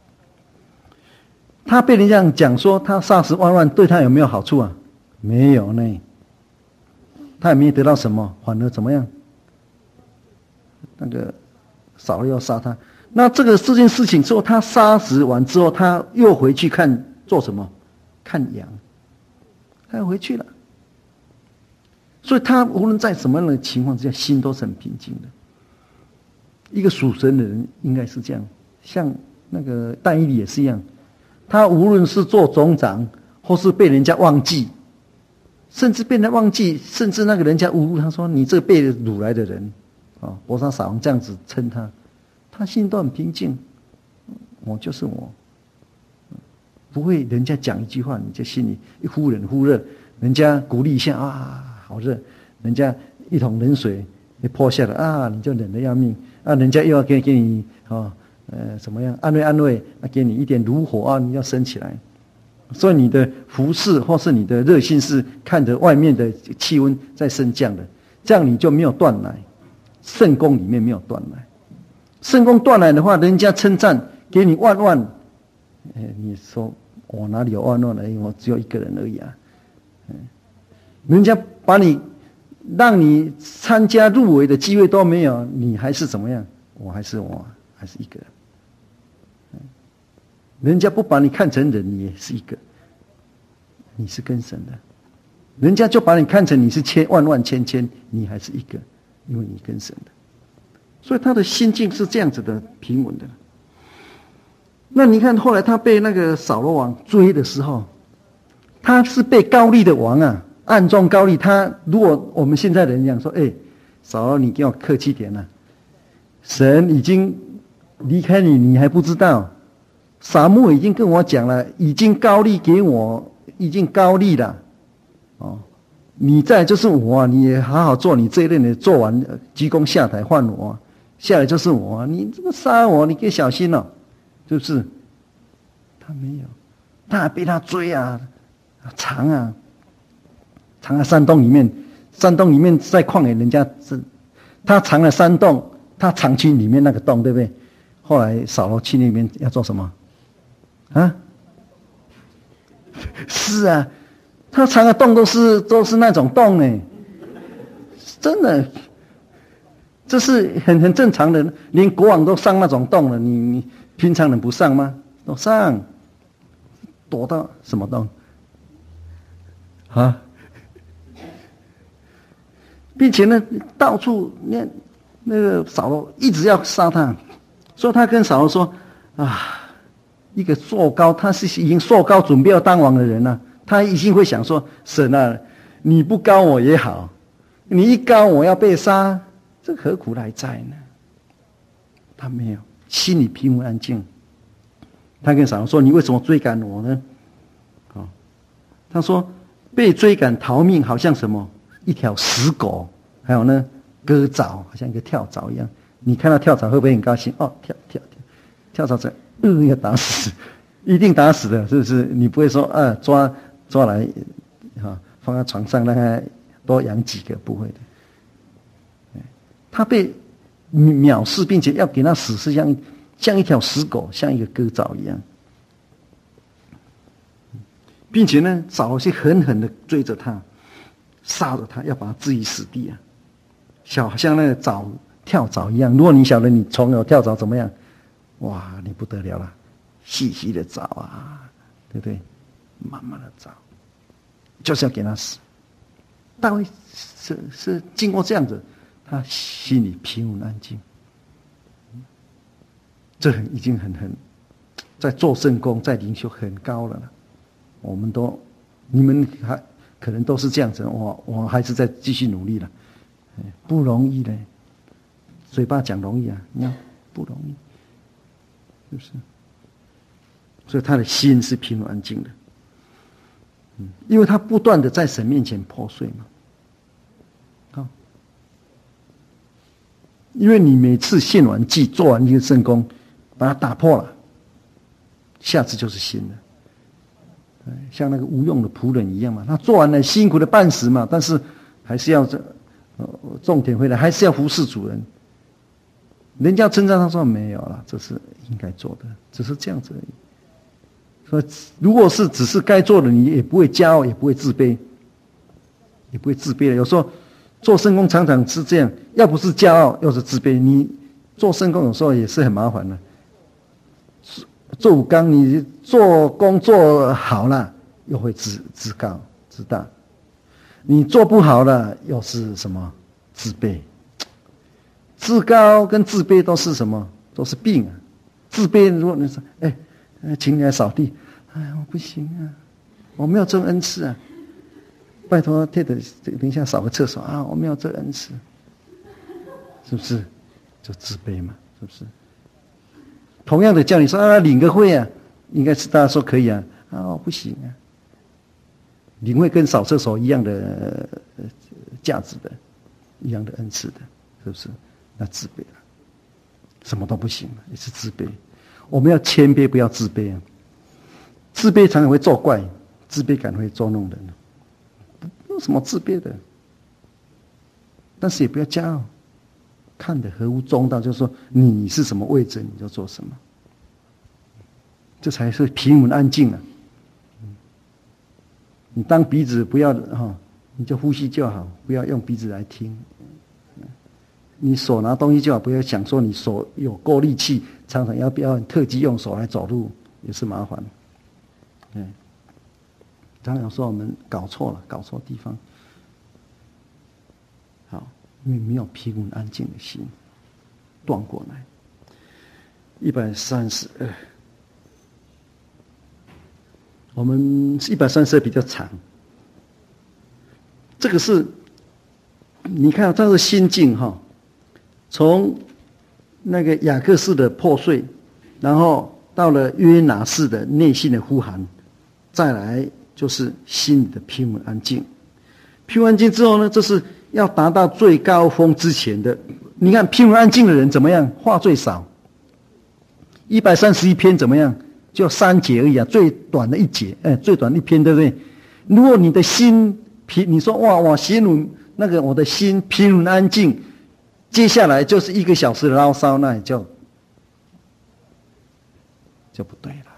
他被人家讲说他杀死万万，对他有没有好处啊？没有呢。他也没得到什么，反而怎么样？那个扫罗要杀他，那这个这件事情之后，他杀死完之后，他又回去看做什么？看羊，他又回去了。所以他无论在什么样的情况之下，心都是很平静的。一个属神的人应该是这样，像那个但以理也是一样。他无论是做总长，或是被人家忘记，甚至被人家忘记，甚至那个人家侮辱他说：“你这被掳来的人。”啊，伯沙撒王这样子称他，他心都很平静。我就是我，不会人家讲一句话，你就心里一忽冷忽热。人家鼓励一下啊，好热；人家一桶冷水一泼下来啊，你就冷得要命。啊，人家又要给给你啊，呃，怎么样安慰安慰？啊，给你一点炉火啊，你要升起来。所以你的服侍或是你的热心是看着外面的气温在升降的，这样你就没有断奶。圣功里面没有断奶，圣功断奶的话，人家称赞给你万万，哎，你说我哪里有万万而已？我只有一个人而已啊！人家把你让你参加入围的机会都没有，你还是怎么样？我还是我还是一个人。人家不把你看成人，你也是一个，你是跟神的。人家就把你看成你是千万万千千，你还是一个。因为你跟神的，所以他的心境是这样子的平稳的。那你看后来他被那个扫罗王追的时候，他是被高丽的王啊暗中高丽。他如果我们现在的人讲说：“哎，扫罗你给我客气点啊，神已经离开你，你还不知道。撒母耳已经跟我讲了，已经高丽给我，已经高丽了，哦。”你再就是我，你也好好做你这一任的，做完鞠躬下台换我，下来就是我，你这个杀我，你给小心哦，是不是？他没有，他还被他追啊，藏啊，藏在山洞里面，山洞里面在旷野，人家是他藏了山洞，他藏去里面那个洞，对不对？后来扫罗去那边要做什么？啊？是啊。他藏的洞都是都是那种洞呢，真的，这是很很正常的，连国王都上那种洞了，你你平常人不上吗？都上，躲到什么洞？啊，并且呢，到处那那个扫罗一直要杀他，所以他跟扫罗说：“啊，一个硕高，他是已经硕高准备要当王的人了。”他一定会想说：“神啊，你不高我也好，你一高我要被杀，这何苦来哉呢？”他没有，心里平稳安静。他跟扫罗说：“你为什么追赶我呢？”哦，他说：“被追赶逃命，好像什么一条死狗，还有呢割枣，好像一个跳蚤一样。你看到跳蚤会不会很高兴？哦，跳跳跳，跳蚤在，嗯，要打死，一定打死的，是不是？你不会说啊抓。”抓来，哈，放在床上让他多养几个，不会的。他被藐视，并且要给他死，是像像一条死狗，像一个割枣一样，并且呢，扫罗去狠狠的追着他，杀着他，要把他置于死地啊，小像那个枣跳蚤一样。如果你晓得你虫有跳蚤怎么样，哇，你不得了了，细细的枣啊，对不对？慢慢的找，就是要给他死。大卫是是经过这样子，他心里平稳安静。这很已经很很，在做圣工，在灵修很高了了。我们都，你们还可能都是这样子，我我还是在继续努力了，不容易的。嘴巴讲容易啊，你看不容易，是不是？所以他的心是平稳安静的。因为他不断的在神面前破碎嘛， 因为你每次献完祭做完一个圣功，把它打破了，下次就是新的。像那个无用的仆人一样嘛，他做完了辛苦的半死嘛，但是还是要这、呃、种田回来，还是要服侍主人。人家称赞他说没有了，这是应该做的，只是这样子而已。说如果是只是该做的，你也不会骄傲，也不会自卑，也不会自卑的。有时候做圣工常常是这样，要不是骄傲，又是自卑。你做圣工有时候也是很麻烦的。做武刚，你做工做好了，又会自自高自大；你做不好了，又是什么自卑？自高跟自卑都是什么？都是病啊！自卑，如果你说，哎，请你来扫地，哎，我不行啊，我没有这种恩赐啊，拜托，贴的等一下扫个厕所啊，我没有这个恩赐，是不是？就自卑嘛，是不是？同样的叫你说啊，领个会啊，应该是大家说可以啊，啊，我不行啊，领会跟扫厕所一样的呃价值的，一样的恩赐的，是不是？那自卑了，什么都不行了，也是自卑。我们要谦卑，不要自卑啊！自卑常常会作怪，自卑感会捉弄人，没有什么自卑的。但是也不要骄傲，看得合乎中道，就是说你是什么位置，你就做什么，这才是平稳安静啊！你当鼻子不要哈、哦，你就呼吸就好，不要用鼻子来听。你手拿东西就好，不要想说你手有够力气，常常要不要特技用手来走路，也是麻烦。嗯，常常说我们搞错了，搞错地方。好，因为没有平稳安静的心，断过来。一百三十二，我们一百三十二比较长。这个是，你看这是心境哈。从那个雅各式的破碎，然后到了约拿式的内心的呼喊，再来就是心里的平稳安静。平稳安静之后呢，这是要达到最高峰之前的。你看平稳安静的人怎么样？话最少。一百三十一篇怎么样？就三节而已啊，最短的一节，哎，最短一篇，对不对？如果你的心平，你说哇，我心里那个我的心平稳安静。接下来就是一个小时的牢骚，那也就就不对了。